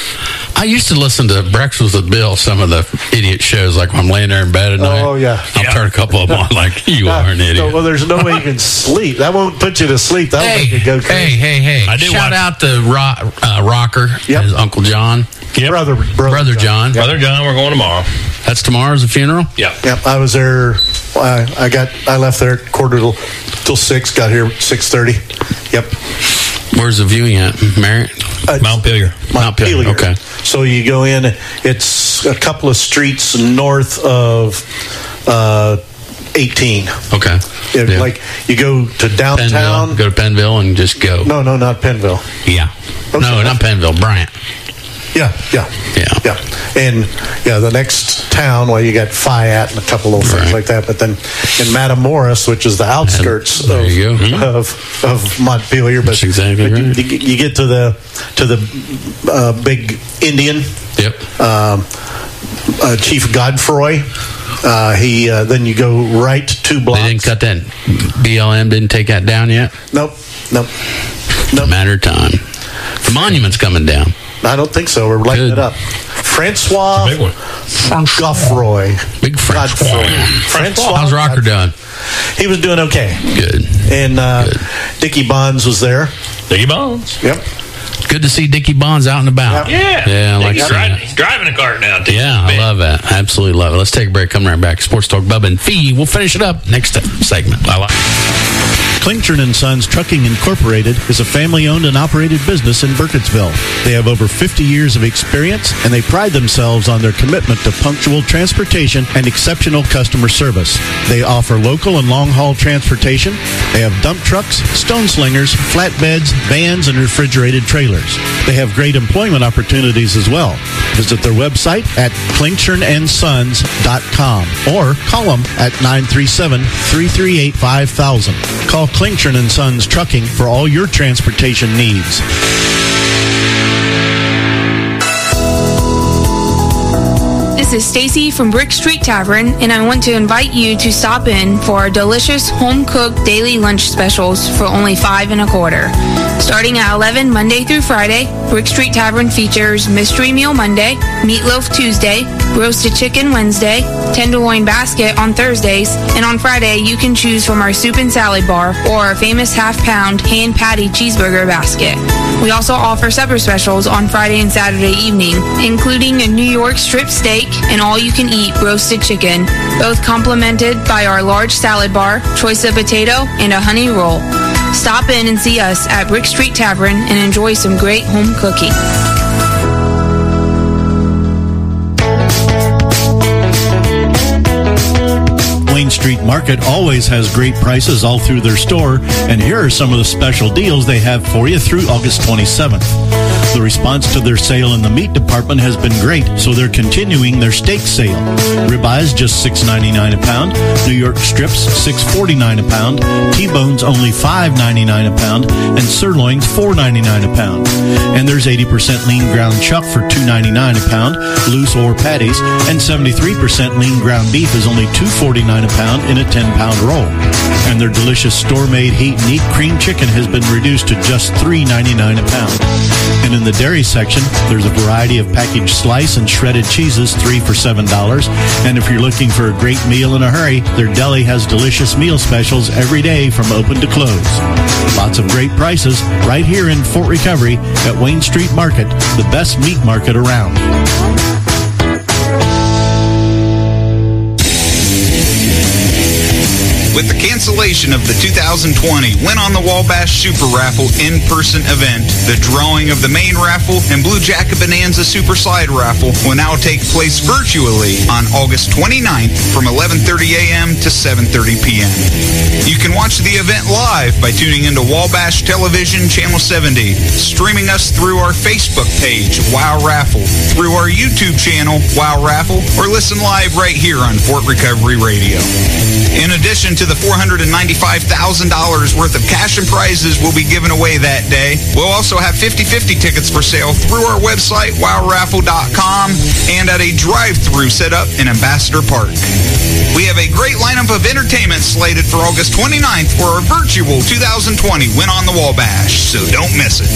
I used to listen to Breakfast with Bill, some of the idiot shows, like when I'm laying there in bed at night. Oh yeah. I'll turn a couple of them on, like, you are an idiot. No, well, there's no way you can sleep. That won't put you to sleep. That'll Hey, make you go crazy. hey, hey, hey. I did Shout watch- out to Ro- uh, Rocker, Yep. his Uncle John. Yep. Brother, brother, Brother John. Brother John, we're going tomorrow. That's tomorrow's the funeral? Yep. Yep, I was there. I, I got. I left there at quarter till, till six. Got here six thirty. Yep. Where's the viewing at? Marriott? Uh, Mount Pilger. Mount Pilger, okay. So you go in. It's a couple of streets north of uh, eighteen. Okay. It- Yeah. Like you go to downtown. Pennville. Go to Pennville and just go. No, no, not Pennville. Yeah. Okay. No, not Pennville. Bryant. Yeah, yeah, Yeah. yeah. And yeah, the next town, well, you got Fayette and a couple little things Right. like that. But then in Matamoros, which is the outskirts There of, you go. of of Montpelier, but That's exactly but you- right. you, you get to the to the uh, big Indian. Yep. Um, uh, Chief Godfroy. Uh, he uh, then you go right two blocks. They didn't cut that. B L M didn't take that down yet? Nope, nope, nope. Matter of time. The monument's coming down. I don't think so. We're lighting Good. it up. Francois Big one. Godfroy. Big French. Godfroy. Francois. How's Rocker doing? He was doing okay. Good. And uh, Good. Dickie Bonds was there. Diggy Bones. Yep. Good to see Dickie Bonds out and about. Yeah. Yeah, I like he's, seeing driving, that. he's driving a cart now, too. Yeah, I love that. Absolutely love it. Let's take a break. Come right back. Sports Talk, Bubba and Fee. We'll finish it up next segment. I like Klingtron and Sons Trucking Incorporated is a family-owned and operated business in Burkittsville. They have over fifty years of experience, and they pride themselves on their commitment to punctual transportation and exceptional customer service. They offer local and long-haul transportation. They have dump trucks, stone slingers, flatbeds, vans, and refrigerated trailers. They have great employment opportunities as well. Visit their website at klingtron and sons dot com or call them at nine three seven, three three eight, five thousand. Call Klingtron and Sons Trucking for all your transportation needs. This is Stacy from Brick Street Tavern, and I want to invite you to stop in for our delicious home-cooked daily lunch specials for only five and a quarter. Starting at eleven Monday through Friday, Brick Street Tavern features Mystery Meal Monday, Meatloaf Tuesday, Roasted Chicken Wednesday, Tenderloin Basket on Thursdays, and on Friday you can choose from our Soup and Salad Bar or our famous half-pound hand patty cheeseburger basket. We also offer supper specials on Friday and Saturday evening, including a New York strip steak and all-you-can-eat roasted chicken, both complemented by our large salad bar, choice of potato, and a honey roll. Stop in and see us at Brick Street Tavern and enjoy some great home cooking. Wayne Street Market always has great prices all through their store, and here are some of the special deals they have for you through August twenty-seventh. The response to their sale in the meat department has been great, so they're continuing their steak sale. Ribeyes just six ninety-nine a pound, New York strips six forty-nine a pound, T-bones only five ninety-nine a pound, and sirloins four ninety-nine a pound. And there's eighty percent lean ground chuck for two ninety-nine a pound, loose or patties, and seventy-three percent lean ground beef is only two forty-nine a pound in a ten pound roll. And their delicious store-made heat and eat cream chicken has been reduced to just three ninety-nine a pound. And in in the dairy section, there's a variety of packaged slice and shredded cheeses, three for seven dollars. And if you're looking for a great meal in a hurry, their deli has delicious meal specials every day from open to close. Lots of great prices right here in Fort Recovery at Wayne Street Market, the best meat market around. With the cancellation of the two thousand twenty Win on the Wabash Super Raffle in-person event, the drawing of the main raffle and Blue Jacket Bonanza Super Slide Raffle will now take place virtually on August twenty-ninth from eleven thirty a.m. to seven thirty p.m. You can watch the event live by tuning into Wabash Television Channel seventy, streaming us through our Facebook page, Wow Raffle, through our YouTube channel, Wow Raffle, or listen live right here on Fort Recovery Radio. In addition to the four hundred ninety-five thousand dollars worth of cash and prizes will be given away that day, we'll also have fifty-fifty tickets for sale through our website, wow raffle dot com, and at a drive-thru set up in Ambassador Park. We have a great lineup of entertainment slated for August twenty-ninth for our virtual two thousand twenty Win on the Wabash, so don't miss it.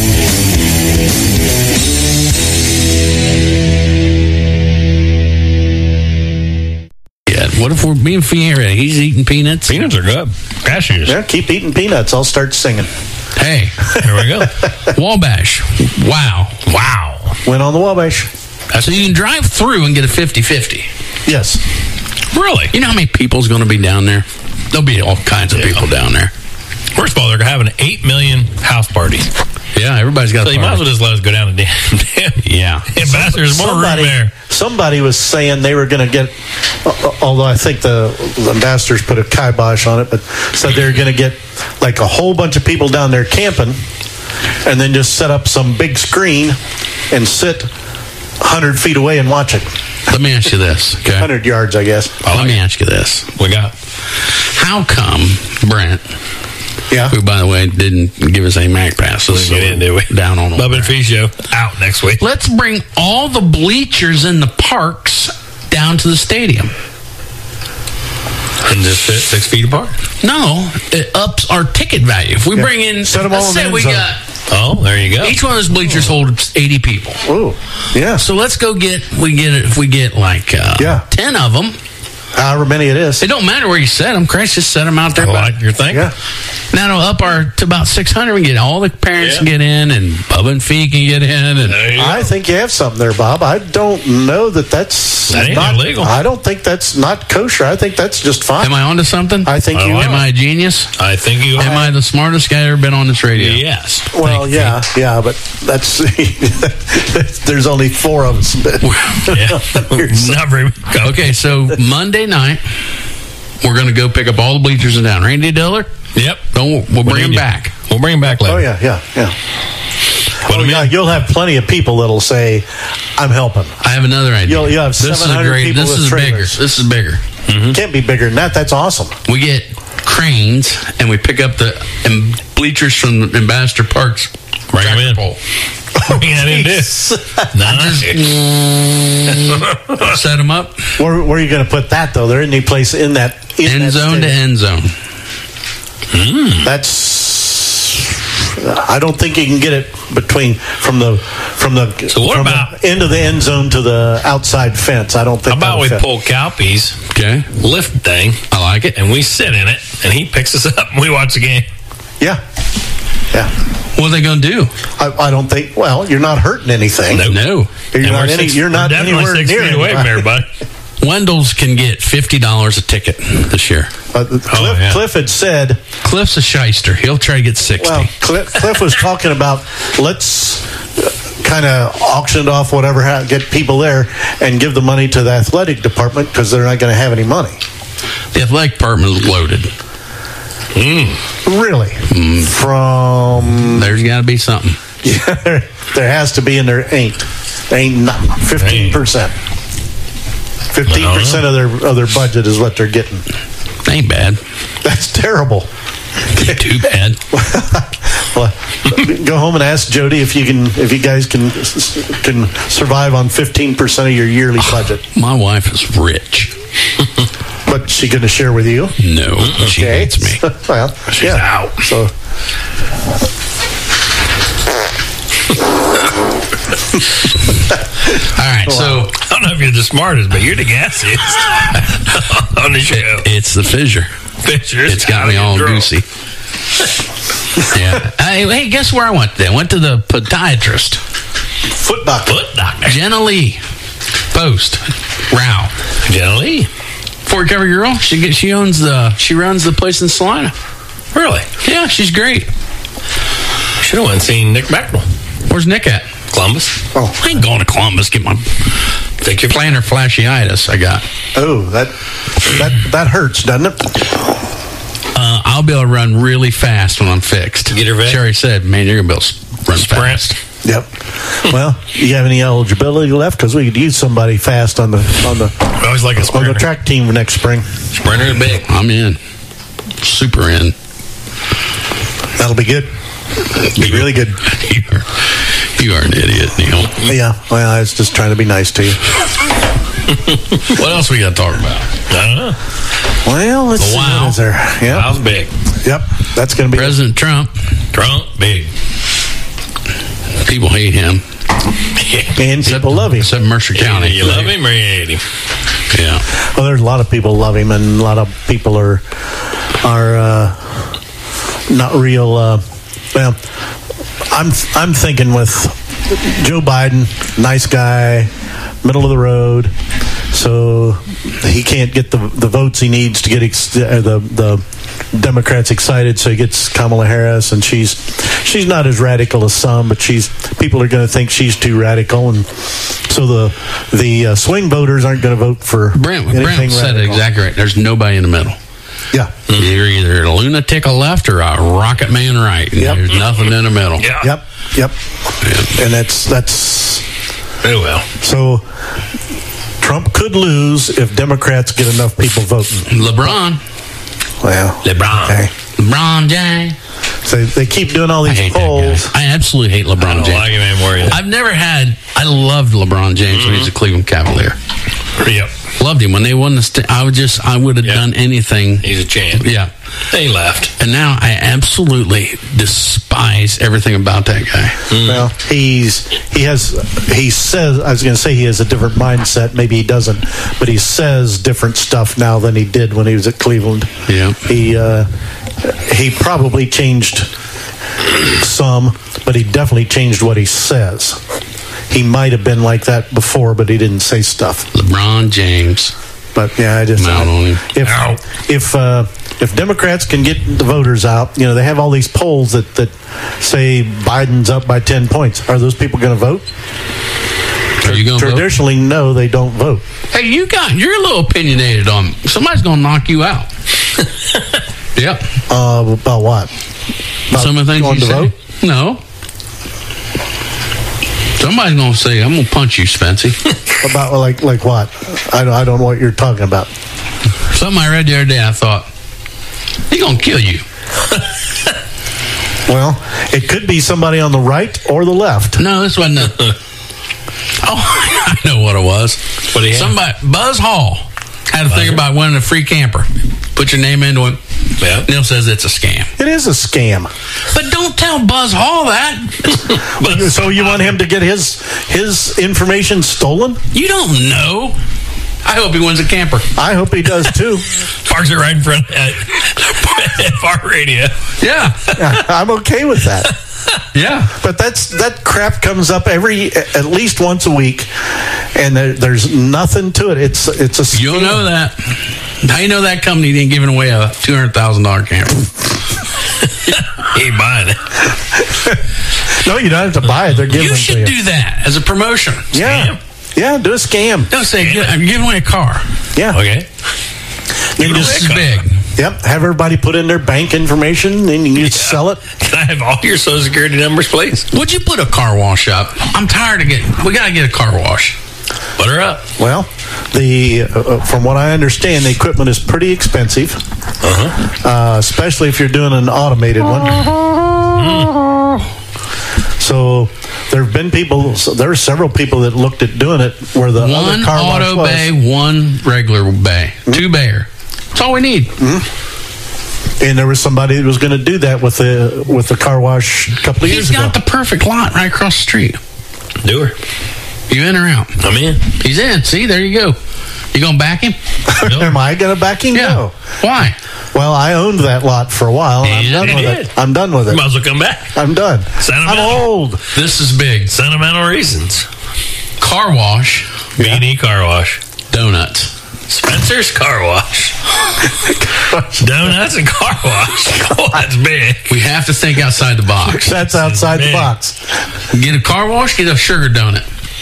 What if we're being Fiera? He's eating peanuts. Peanuts are good. Cashews. Yeah, keep eating peanuts. I'll start singing. Hey, here we go. Wabash. Wow. Wow. Went on the Wabash. So you can drive through and get a fifty-fifty. Yes. Really? You know how many people's going to be down there? There'll be all kinds of yeah. people down there. First of all, they're having eight million house parties. Yeah, everybody's got so a you might as well just let us go down to damn. damn. Yeah. Ambassador's more room there. Somebody was saying they were going to get, although I think the, the ambassadors put a kibosh on it, but said they were going to get like a whole bunch of people down there camping and then just set up some big screen and sit one hundred feet away and watch it. Let me ask you this, okay? one hundred yards, I guess. Let like me it. ask you this. We got. How come Brent, yeah. who, by the way, didn't give us any Mac passes, we didn't, do we? Down on Bubba and Fee Show out next week. Let's bring all the bleachers in the parks down to the stadium. And just fit six feet apart? No, it ups our ticket value. If we yeah. bring in, set them all let's say we zone. got. Oh, there you go. Each one of those bleachers holds eighty people. Oh, yeah. So let's go get we get it if we get like uh, yeah. ten of them. However many it is. It don't matter where you set them. Christ, just set them out there. I like your thing. Yeah. Now it'll up our to about six hundred. We get all the parents yeah. can get in, and Bubba and Fee can get in. And I think you have something there, Bob. I don't know that that's that ain't not illegal. I don't think that's not kosher. I think that's just fine. Am I onto something? I think I you like are. Am I a genius? I think you Am are. I the smartest guy ever been on this radio? Yes. Well, Thank yeah, you. yeah, but that's there's only four of us. yeah. Not very. Okay, so Monday night. We're going to go pick up all the bleachers in town. Randy Diller? Yep. Don't, we'll bring them back. We'll bring them back later. Oh, yeah, yeah, yeah. Put oh, yeah, in. You'll have plenty of people that'll say, I'm helping. I have another idea. You'll, you'll have this seven hundred is great. people This with is trailers. bigger. This is bigger. Mm-hmm. Can't be bigger than that. That's awesome. We get cranes, and we pick up the um, bleachers from Ambassador Park's Bring them in. pole. Bring that in this. Nice. Just set them up. Where, where are you going to put that, though? There isn't any place in that in end that zone stadium. to end zone. Mm. That's. I don't think you can get it between from the from the so what from about the end of the end zone to the outside fence. I don't think. How about we fit. pull Calpe's okay lift thing? I like it, and we sit in it, and he picks us up, and we watch the game. Yeah, yeah. What are they going to do? I, I don't think. Well, you're not hurting anything. No, no. You're and not, any, six, you're not anywhere six near feet away from everybody. Wendell's can get fifty dollars a ticket this year. Uh, Cliff, oh, yeah. Cliff had said. Cliff's a shyster. He'll try to get sixty. Well, Cliff, Cliff was talking about let's kind of auction it off, whatever, get people there, and give the money to the athletic department because they're not going to have any money. The athletic department is loaded. Mm. Really? Mm. From there's got to be something. Yeah, there, there has to be, and there ain't. There ain't not fifteen percent. Fifteen percent of their of their budget is what they're getting. Ain't bad. That's terrible. Too bad. Well, go home and ask Jody if you can, if you guys can can survive on fifteen percent of your yearly budget. My wife is rich. But she going to share with you? No, okay. She hates me. Well, she's yeah. out. So. All right, so I don't know if you're the smartest, but you're the gassiest on the show. It, it's the fissure. Fissure. It's got me all goosey. Yeah. I, hey, guess where I went then? Went to the podiatrist. Foot doctor. Foot doctor. Jenna Lee. Post. Rao. Jenna Lee. Fort Recovery girl. She get, she owns the she runs the place in Salina. Really? Yeah, she's great. Should have went and seen Nick Becknell. Where's Nick at? Columbus. Oh, I ain't going to Columbus. Get my Take your plantar fasciitis. I got. Oh, that that that hurts, doesn't it? Uh, I'll be able to run really fast when I'm fixed. Get her vet. Sherry said, "Man, you're gonna be able to run Sprint. fast." Yep. Well, you have any eligibility left? Because we could use somebody fast on the on the I always like a on sprinter. the track team next spring. Sprinter big. I'm in. Super in. That'll be good. Be really good. You are, you are an idiot, Neil. Yeah. Well, I was just trying to be nice to you. What else we got to talk about? I don't know. Well, let's The see. wow. What is there? Yep. Wow's big. Yep. That's going to be President Trump. Trump big. People hate him. and people love him. Except Mercer County. You love him or you hate him? Yeah. Well, there's a lot of people love him, and a lot of people are are uh, not real. Uh, well, I'm I'm thinking with Joe Biden, nice guy, middle of the road, so he can't get the the votes he needs to get ex- uh, the the Democrats excited, so he gets Kamala Harris, and she's she's not as radical as some, but she's people are going to think she's too radical, and so the the uh, swing voters aren't going to vote for Brent, anything Brent said it radical. exactly right. There's nobody in the middle. Yeah. You're either a lunatic a left or a rocket man right. And Yep. There's nothing in the middle. Yeah. Yep, yep, and that's that's Very well. so. Trump could lose if Democrats get enough people voting. LeBron. Well, LeBron. okay. LeBron James. So they keep doing all I these hate polls. that guy. I absolutely hate I LeBron don't James. like him anymore either. I've never had. I loved LeBron James when he was a Cleveland Cavalier. Yep. Loved him when they won the. St- I would just. I would have Yep. done anything. He's a champ. Yeah. He left. And now I absolutely despise everything about that guy. Well, he's he has he says I was going to say he has a different mindset. Maybe he doesn't, but he says different stuff now than he did when he was at Cleveland. Yeah. He uh, he probably changed some, but he definitely changed what he says. He might have been like that before, but he didn't say stuff. LeBron James. But yeah, I just Mount on him. if Ow. if uh, if Democrats can get the voters out, you know, they have all these polls that that say Biden's up by ten points. Are those people going to vote? Are you going to vote? Traditionally, no, they don't vote. Hey, you got. You're a little opinionated on. Somebody's going to knock you out. Yep. Uh, about what? About Some of the things going you to say. vote? No. Somebody's going to say, "I'm going to punch you, Spency." About like like what? I don't, I don't know what you're talking about. Something I read the other day. I thought he's going to kill you. Well, it could be somebody on the right or the left. No, this wasn't. A, oh, I know what it was. What do you have? Somebody, Buzz Hall, had to think about winning a free camper. Put your name into it. Yeah. Neil says it's a scam. It is a scam. But don't tell Buzz Hall that. So you want him to get his his information stolen? You don't know. I hope he wins a camper. I hope he does too. Parks it right in front of F R radio. Yeah. I'm okay with that. Yeah. But that's that crap comes up every at least once a week, and there, there's nothing to it. It's it's a scam. You'll know that. How you know that company didn't give away a two hundred thousand dollar camper? He ain't buying it. No, you don't have to buy it. They're giving You it to should you. do that as a promotion. Yeah, yeah, do a scam. Don't say I'm giving away a car. Yeah, Okay. you This just is big. yep. Have everybody put in their bank information, and you just sell it. Can I have all your social security numbers, please? Would you put a car wash up? I'm tired of getting. We gotta get a car wash. Put her up. Well, the uh, from what I understand, the equipment is pretty expensive, Uh-huh. uh, especially if you're doing an automated one. So there have been people. So there are several people that looked at doing it where the One other car wash auto was. bay, one regular bay, two bayer. That's all we need. And there was somebody that was going to do that with the with the car wash a couple of years He's got ago. the perfect lot right across the street. Do her. You in or out? I'm in. He's in. See, there you go. You gonna back him? Am I going to back him? Yeah. No. Why? Well, I owned that lot for a while. And I'm Yeah, done you with did. it. I'm done with it. Might as well come back. I'm done. I'm Sentimental. old. This is big. Sentimental reasons. Car wash. B and E Car Wash. Donuts. Spencer's Car Wash. Donuts and Car Wash. Oh, that's big. We have to think outside the box. That's outside the big. box. Get a car wash, get a sugar donut.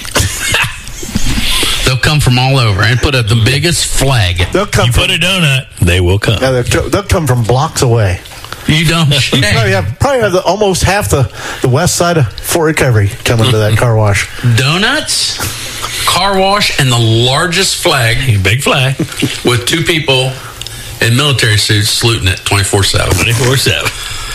They'll come from all over and put up the biggest flag. They'll come You from, put a donut, they will come. yeah, they'll, they'll come from blocks away. You don't. You probably have, probably have the, almost half the, the west side of Fort Recovery coming to that car wash. Donuts, car wash, and the largest flag Big flag. with two people in military suits saluting it twenty-four seven. twenty-four seven.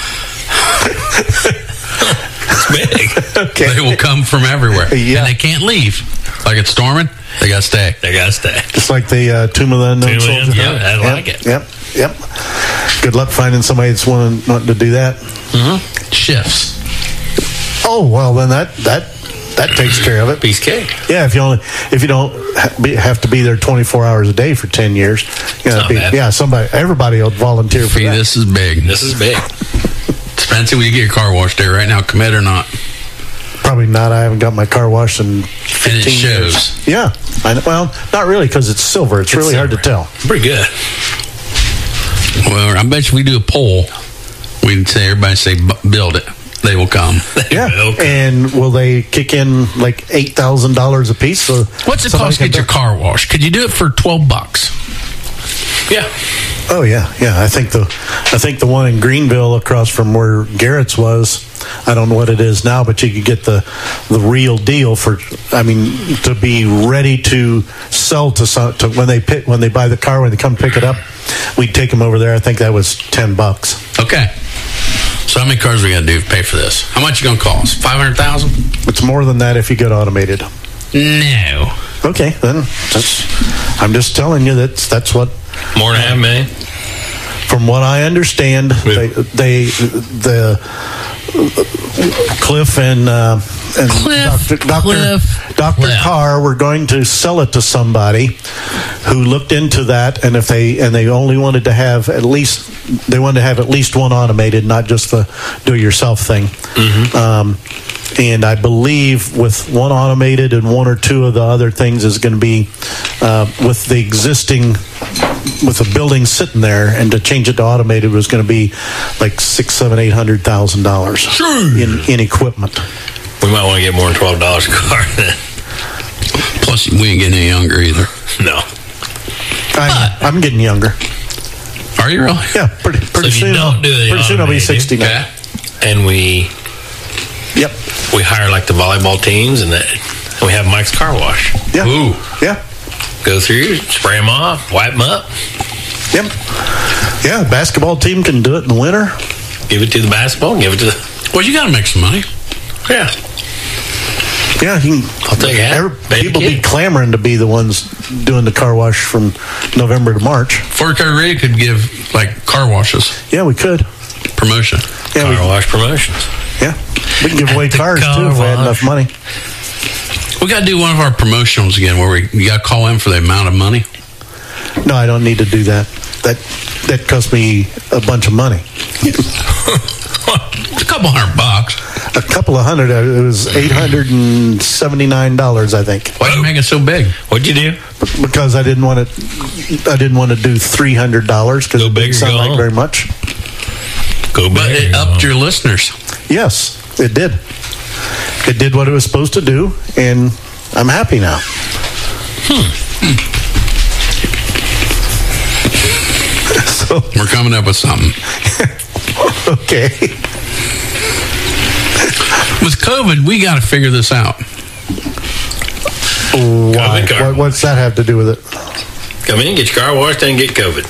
It's big. Okay. They will come from everywhere. Yeah. And they can't leave. Like it's storming, they got to stay. They got to stay. Just like the uh, Tomb of the Unknown Tomb of the Soldier. Unknown, yeah, I Yep, like it. Yep, yep. Good luck finding somebody that's wanting, wanting to do that. Mm-hmm. Shifts. Oh, well, then that that that takes care of it. Piece of cake. Yeah, if you only if you don't ha- be, have to be there twenty-four hours a day for ten years, you know, not be, bad. yeah, somebody, everybody will volunteer for See, that. this is big. This is big. Spencer, will you get your car washed there right now? Commit or not? Probably not. I haven't got my car washed in And it fifteen years. shows. Yeah, I know, well, not really because it's silver. It's, really hard to tell. Pretty good. Well, I bet you we do a poll, we'd say everybody say "Bu- build it. They will come. Yeah, Okay. and will they kick in like eight thousand dollars a piece? So What's it somebody cost to can get your do- car washed? Could you do it for twelve bucks? Yeah. Oh yeah, yeah. I think the I think the one in Greenville across from where Garrett's was. I don't know what it is now, but you could get the the real deal for. I mean, to be ready to sell to some to when they pick when they buy the car when they come pick it up. We'd take them over there. I think that was ten bucks. Okay. So how many cars we got to do to pay for this? How much you going to cost? five hundred thousand? It's more than that if you get automated. No. Okay, then that's, I'm just telling you that's that's what. More than half a million. From what I understand, they, they the Cliff and uh, and Cliff, Doctor Doctor Cliff, Doctor Cliff. Carr were going to sell it to somebody who looked into that, and if they and they only wanted to have at least they wanted to have at least one automated, not just the do-it-yourself thing. Mm-hmm. Um, and I believe with one automated and one or two of the other things is going to be uh, with the existing with the building sitting there, and to change it to automated was going to be like six, seven, eight hundred thousand dollars in in equipment. We might want to get more than twelve dollars a car then. Plus, we ain't getting any younger either. No. I, I'm getting younger. Are you really? Yeah, pretty So pretty if you soon. I'll, don't do the pretty soon I'll be automated, sixty-nine. Okay. And we Yep. we hire like the volleyball teams, and that and we have Mike's car wash. Yeah. Ooh. Yeah. Go through, spray them off, wipe them up, Yep. Yeah. Basketball team can do it in the winter. give it to the basketball, give it to the Well, you got to make some money. yeah. Yeah, you can, I'll take it. every- Baby people kid. be clamoring to be the ones doing the car wash from November to March. Ford Car Radio could give like car washes Yeah, we could. promotion. Yeah, Car we, wash promotions. yeah. We can give At away the cars car too if we had wash. enough money. We got to do one of our promotionals again where we you got to call in for the amount of money. No, I don't need to do that. That that cost me a bunch of money. It's a couple hundred bucks. A couple of hundred. uh, It was eight hundred and seventy-nine dollars, I think. Why'd you make it so big? What'd you do? Because I didn't want to. I didn't want to do three hundred dollars because it big didn't or sound go like home. very much. Go But back. it upped your listeners. Yes, it did. It did what it was supposed to do, and I'm happy now. So We're coming up with something. okay. With COVID, we got to figure this out. Why? car What, what's that have to do with it? Come in, get your car washed, and get COVID.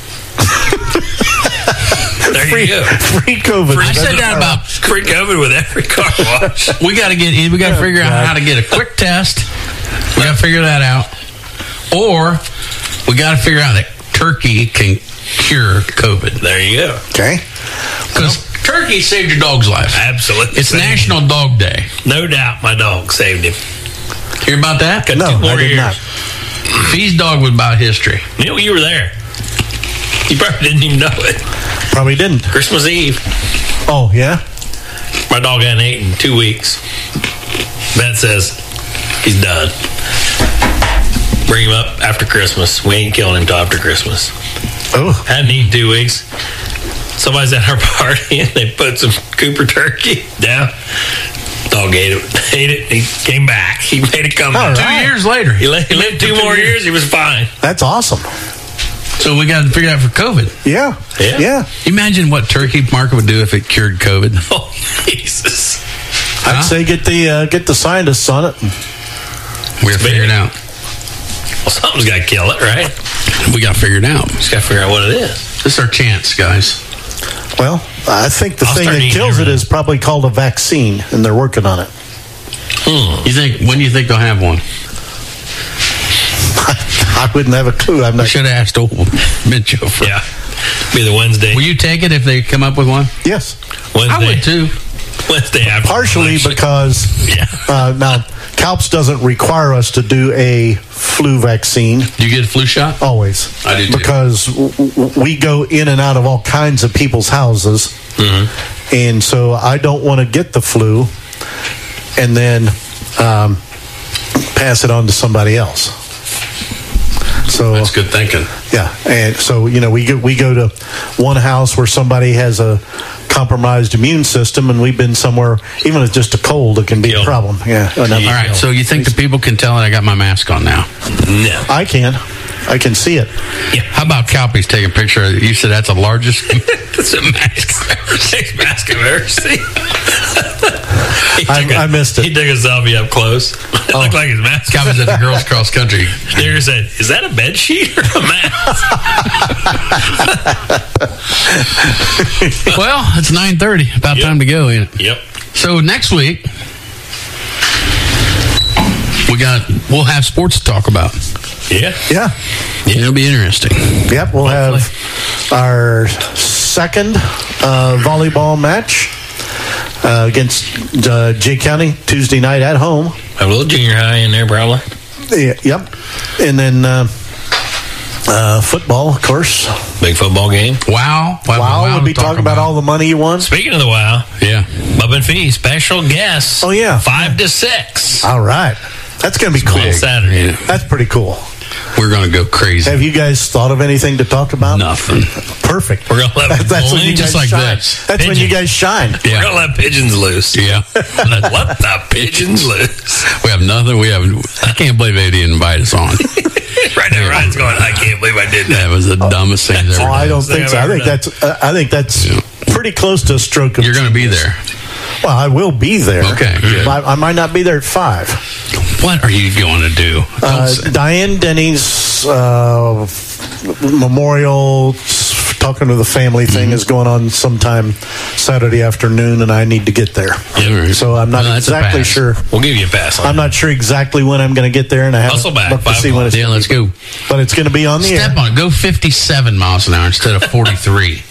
There Free, you go. free COVID. I said that about Free COVID with every car wash. we got to get we got to Oh, figure out God. how to get a quick test. We got to figure that out, or we got to figure out that turkey can cure COVID. There you go. Okay. Because turkey saved your dog's life. Absolutely. It's National Dog Day. No doubt my dog saved him. Hear about that? Got No, two more I did years. not. Fee's dog was about history. Neil, you were there. You probably didn't even know it. Probably didn't. Christmas Eve. Oh, yeah? My dog hadn't ate in two weeks. Ben says he's done. Bring him up after Christmas. We ain't killing him till after Christmas. Oh. Hadn't eaten two weeks. Somebody's at our party and they put some Cooper turkey down. Dog ate it. Ate it. He came back. He made it come All back. right. Two years later. He, li- he lived two more years. He was fine. That's awesome. So we got to figure it out for COVID. Yeah. Yeah. Yeah. Imagine what turkey market would do if it cured COVID. Oh, Jesus. I'd Huh? say get the uh, get the scientists on it. We got to figure it out. Well, something's got to kill it, right? We got to figure it out. Just got to figure out what it is. This is our chance, guys. Well, I think the I'll thing start that eating kills it everything. is probably called a vaccine, and they're working on it. Hmm. You think? When do you think they'll have one? I wouldn't have a clue. I'm I not. should have asked old Mitchell for. Yeah. Be the Wednesday. Will you take it if they come up with one? Yes. Wednesday. I would too. Wednesday after. Partially election. because Yeah. uh, now CALPS doesn't require us to do a flu vaccine. Do you get a flu shot? Always. I do too. Because w- w- we go in and out of all kinds of people's houses. Mm-hmm. And so I don't want to get the flu and then um, pass it on to somebody else. So That's good thinking. yeah, and so you know we go we go to one house where somebody has a compromised immune system, and we've been somewhere even if it's just a cold, it can be Kill. a problem. Yeah, All right. So you think the people can tell that I got my mask on now? No. I can, I can see it. How about Calpy's taking a picture? of it? You said that's the largest. That's a mask. Biggest mask I've ever seen. He I- took a- I missed it. He took a selfie up close. It looked like his mask. Calpy's at the girls cross country. There said, "Is that a bed sheet or a mask?" Well, it's nine thirty. About Yep. time to go, ain't it? Yep. So next week we got we'll have sports to talk about. Yeah. Yeah, It'll be interesting. yep. We'll have our second uh, volleyball match uh, against uh, Jay County Tuesday night at home. A little junior high in there, probably. Yeah, yep, and then uh, uh, football, of course. Big football game. Wow. Wow. Wow, wow we'll be talk talking about all the money you won. Speaking of the WOW, Yeah. Bub and Fee, special guests. Oh, yeah. Five to six. All right, that's going to be cool. big. Saturday. Yeah. That's pretty cool. We're going to go crazy. Have you guys thought of anything to talk about? Nothing. Perfect. We're gonna let That- that's when bowling you guys just like shine. this. That's when you Pigeon. guys shine. We're Yeah. gonna let pigeons loose. Yeah. Let, let the pigeons loose. We have nothing. We have. I can't believe they didn't invite us on. Right now, Ryan's going, I can't believe I did that. That was the dumbest thing ever. Oh, I done. don't think so. I think Ever that's. Uh, I think that's pretty close to a stroke of. You're going to be genius. there. Well, I will be there. Okay, good. I, I might not be there at five. What are you going to do? Don't Uh, say- Diane Denny's uh, memorial, s- talking to the family thing Mm-hmm. is going on sometime Saturday afternoon, and I need to get there. All right. So I'm not Well, that's a exactly pass. sure. We'll give you a pass on I'm that. not sure exactly when I'm going to get there, and I haven't Hustle back, looked to five see when it's. Yeah, let's go. But it's going to be on the Step air. on it. Go fifty-seven miles an hour instead of forty-three.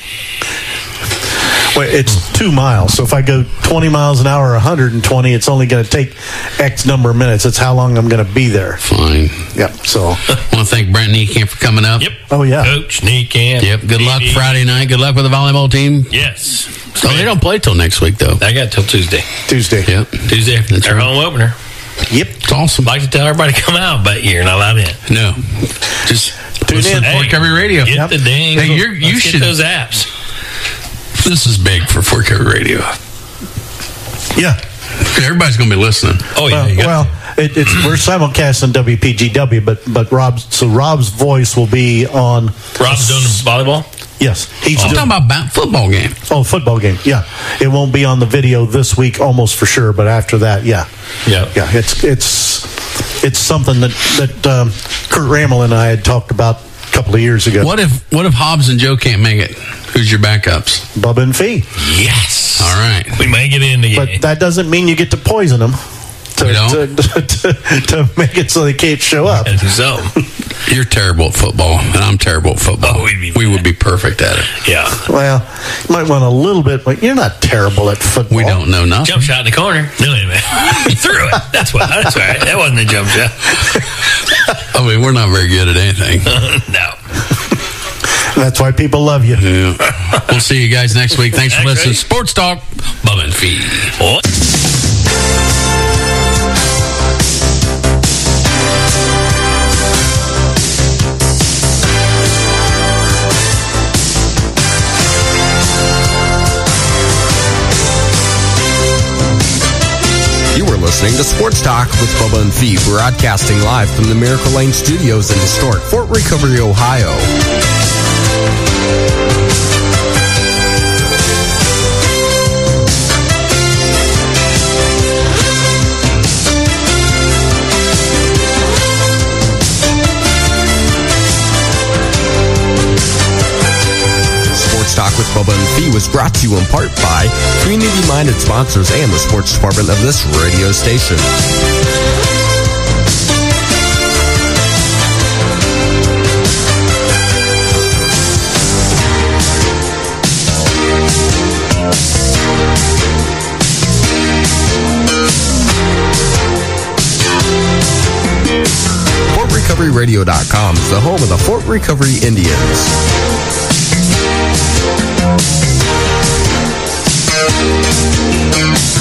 Wait, it's two miles. So if I go twenty miles an hour or one hundred twenty, it's only going to take X number of minutes. It's how long I'm going to be there. Fine. Yep. So. Want to thank Brent Niekamp for coming up. Yep. Oh yeah. Coach, Niekamp. Yep. Good luck D D. Friday night. Good luck with the volleyball team. Yes. So they don't play till next week, though. I got till Tuesday. Tuesday. Yep. Tuesday. That's Their right. home opener. Yep. It's awesome. I'd like to tell everybody to come out, but you're not allowed in. No. Just Tune listen in. to Fort Recovery Radio. Get Yep. the dang. Hey, you're- you let's get should- those apps. This is big for Fort Recovery Radio. Yeah. Everybody's going to be listening. Oh, yeah. Well, you got well it, it's we're simulcasting W P G W, but but Rob so Rob's voice will be on. Rob's doing volleyball? Yes, he's I'm doing. talking about ba- football game. Oh, football game. Yeah, it won't be on the video this week, almost for sure. But after that, yeah, Yeah. yeah, it's it's it's something that that um, Kurt Ramel and I had talked about a couple of years ago. What if what if Hobbs and Joe can't make it? Who's your backups? Bubba and Fee. Yes. All right. We may get in the game. But that doesn't mean you get to poison them. to, to, to, to make it so they can't show up. So you're terrible at football, and I'm terrible at football. Oh, we'd be we would be perfect at it. Yeah. Well, you might want a little bit, but you're not terrible at football. We don't know nothing. Jump shot in the corner. No, wait a minute. He threw it. That's what. That's right. That wasn't a jump shot. I mean, we're not very good at anything. No. That's why people love you. Yeah. We'll see you guys next week. Thanks for listening. Sports Talk, Bubba and Fee. What? You were listening to Sports Talk with Bubba and Fee, broadcasting live from the Miracle Lane Studios in historic Fort Recovery, Ohio. Talk with Bubba and Fee was brought to you in part by community-minded sponsors and the sports department of this radio station. Fort Recovery Radio dot com is the home of the Fort Recovery Indians. Thank you.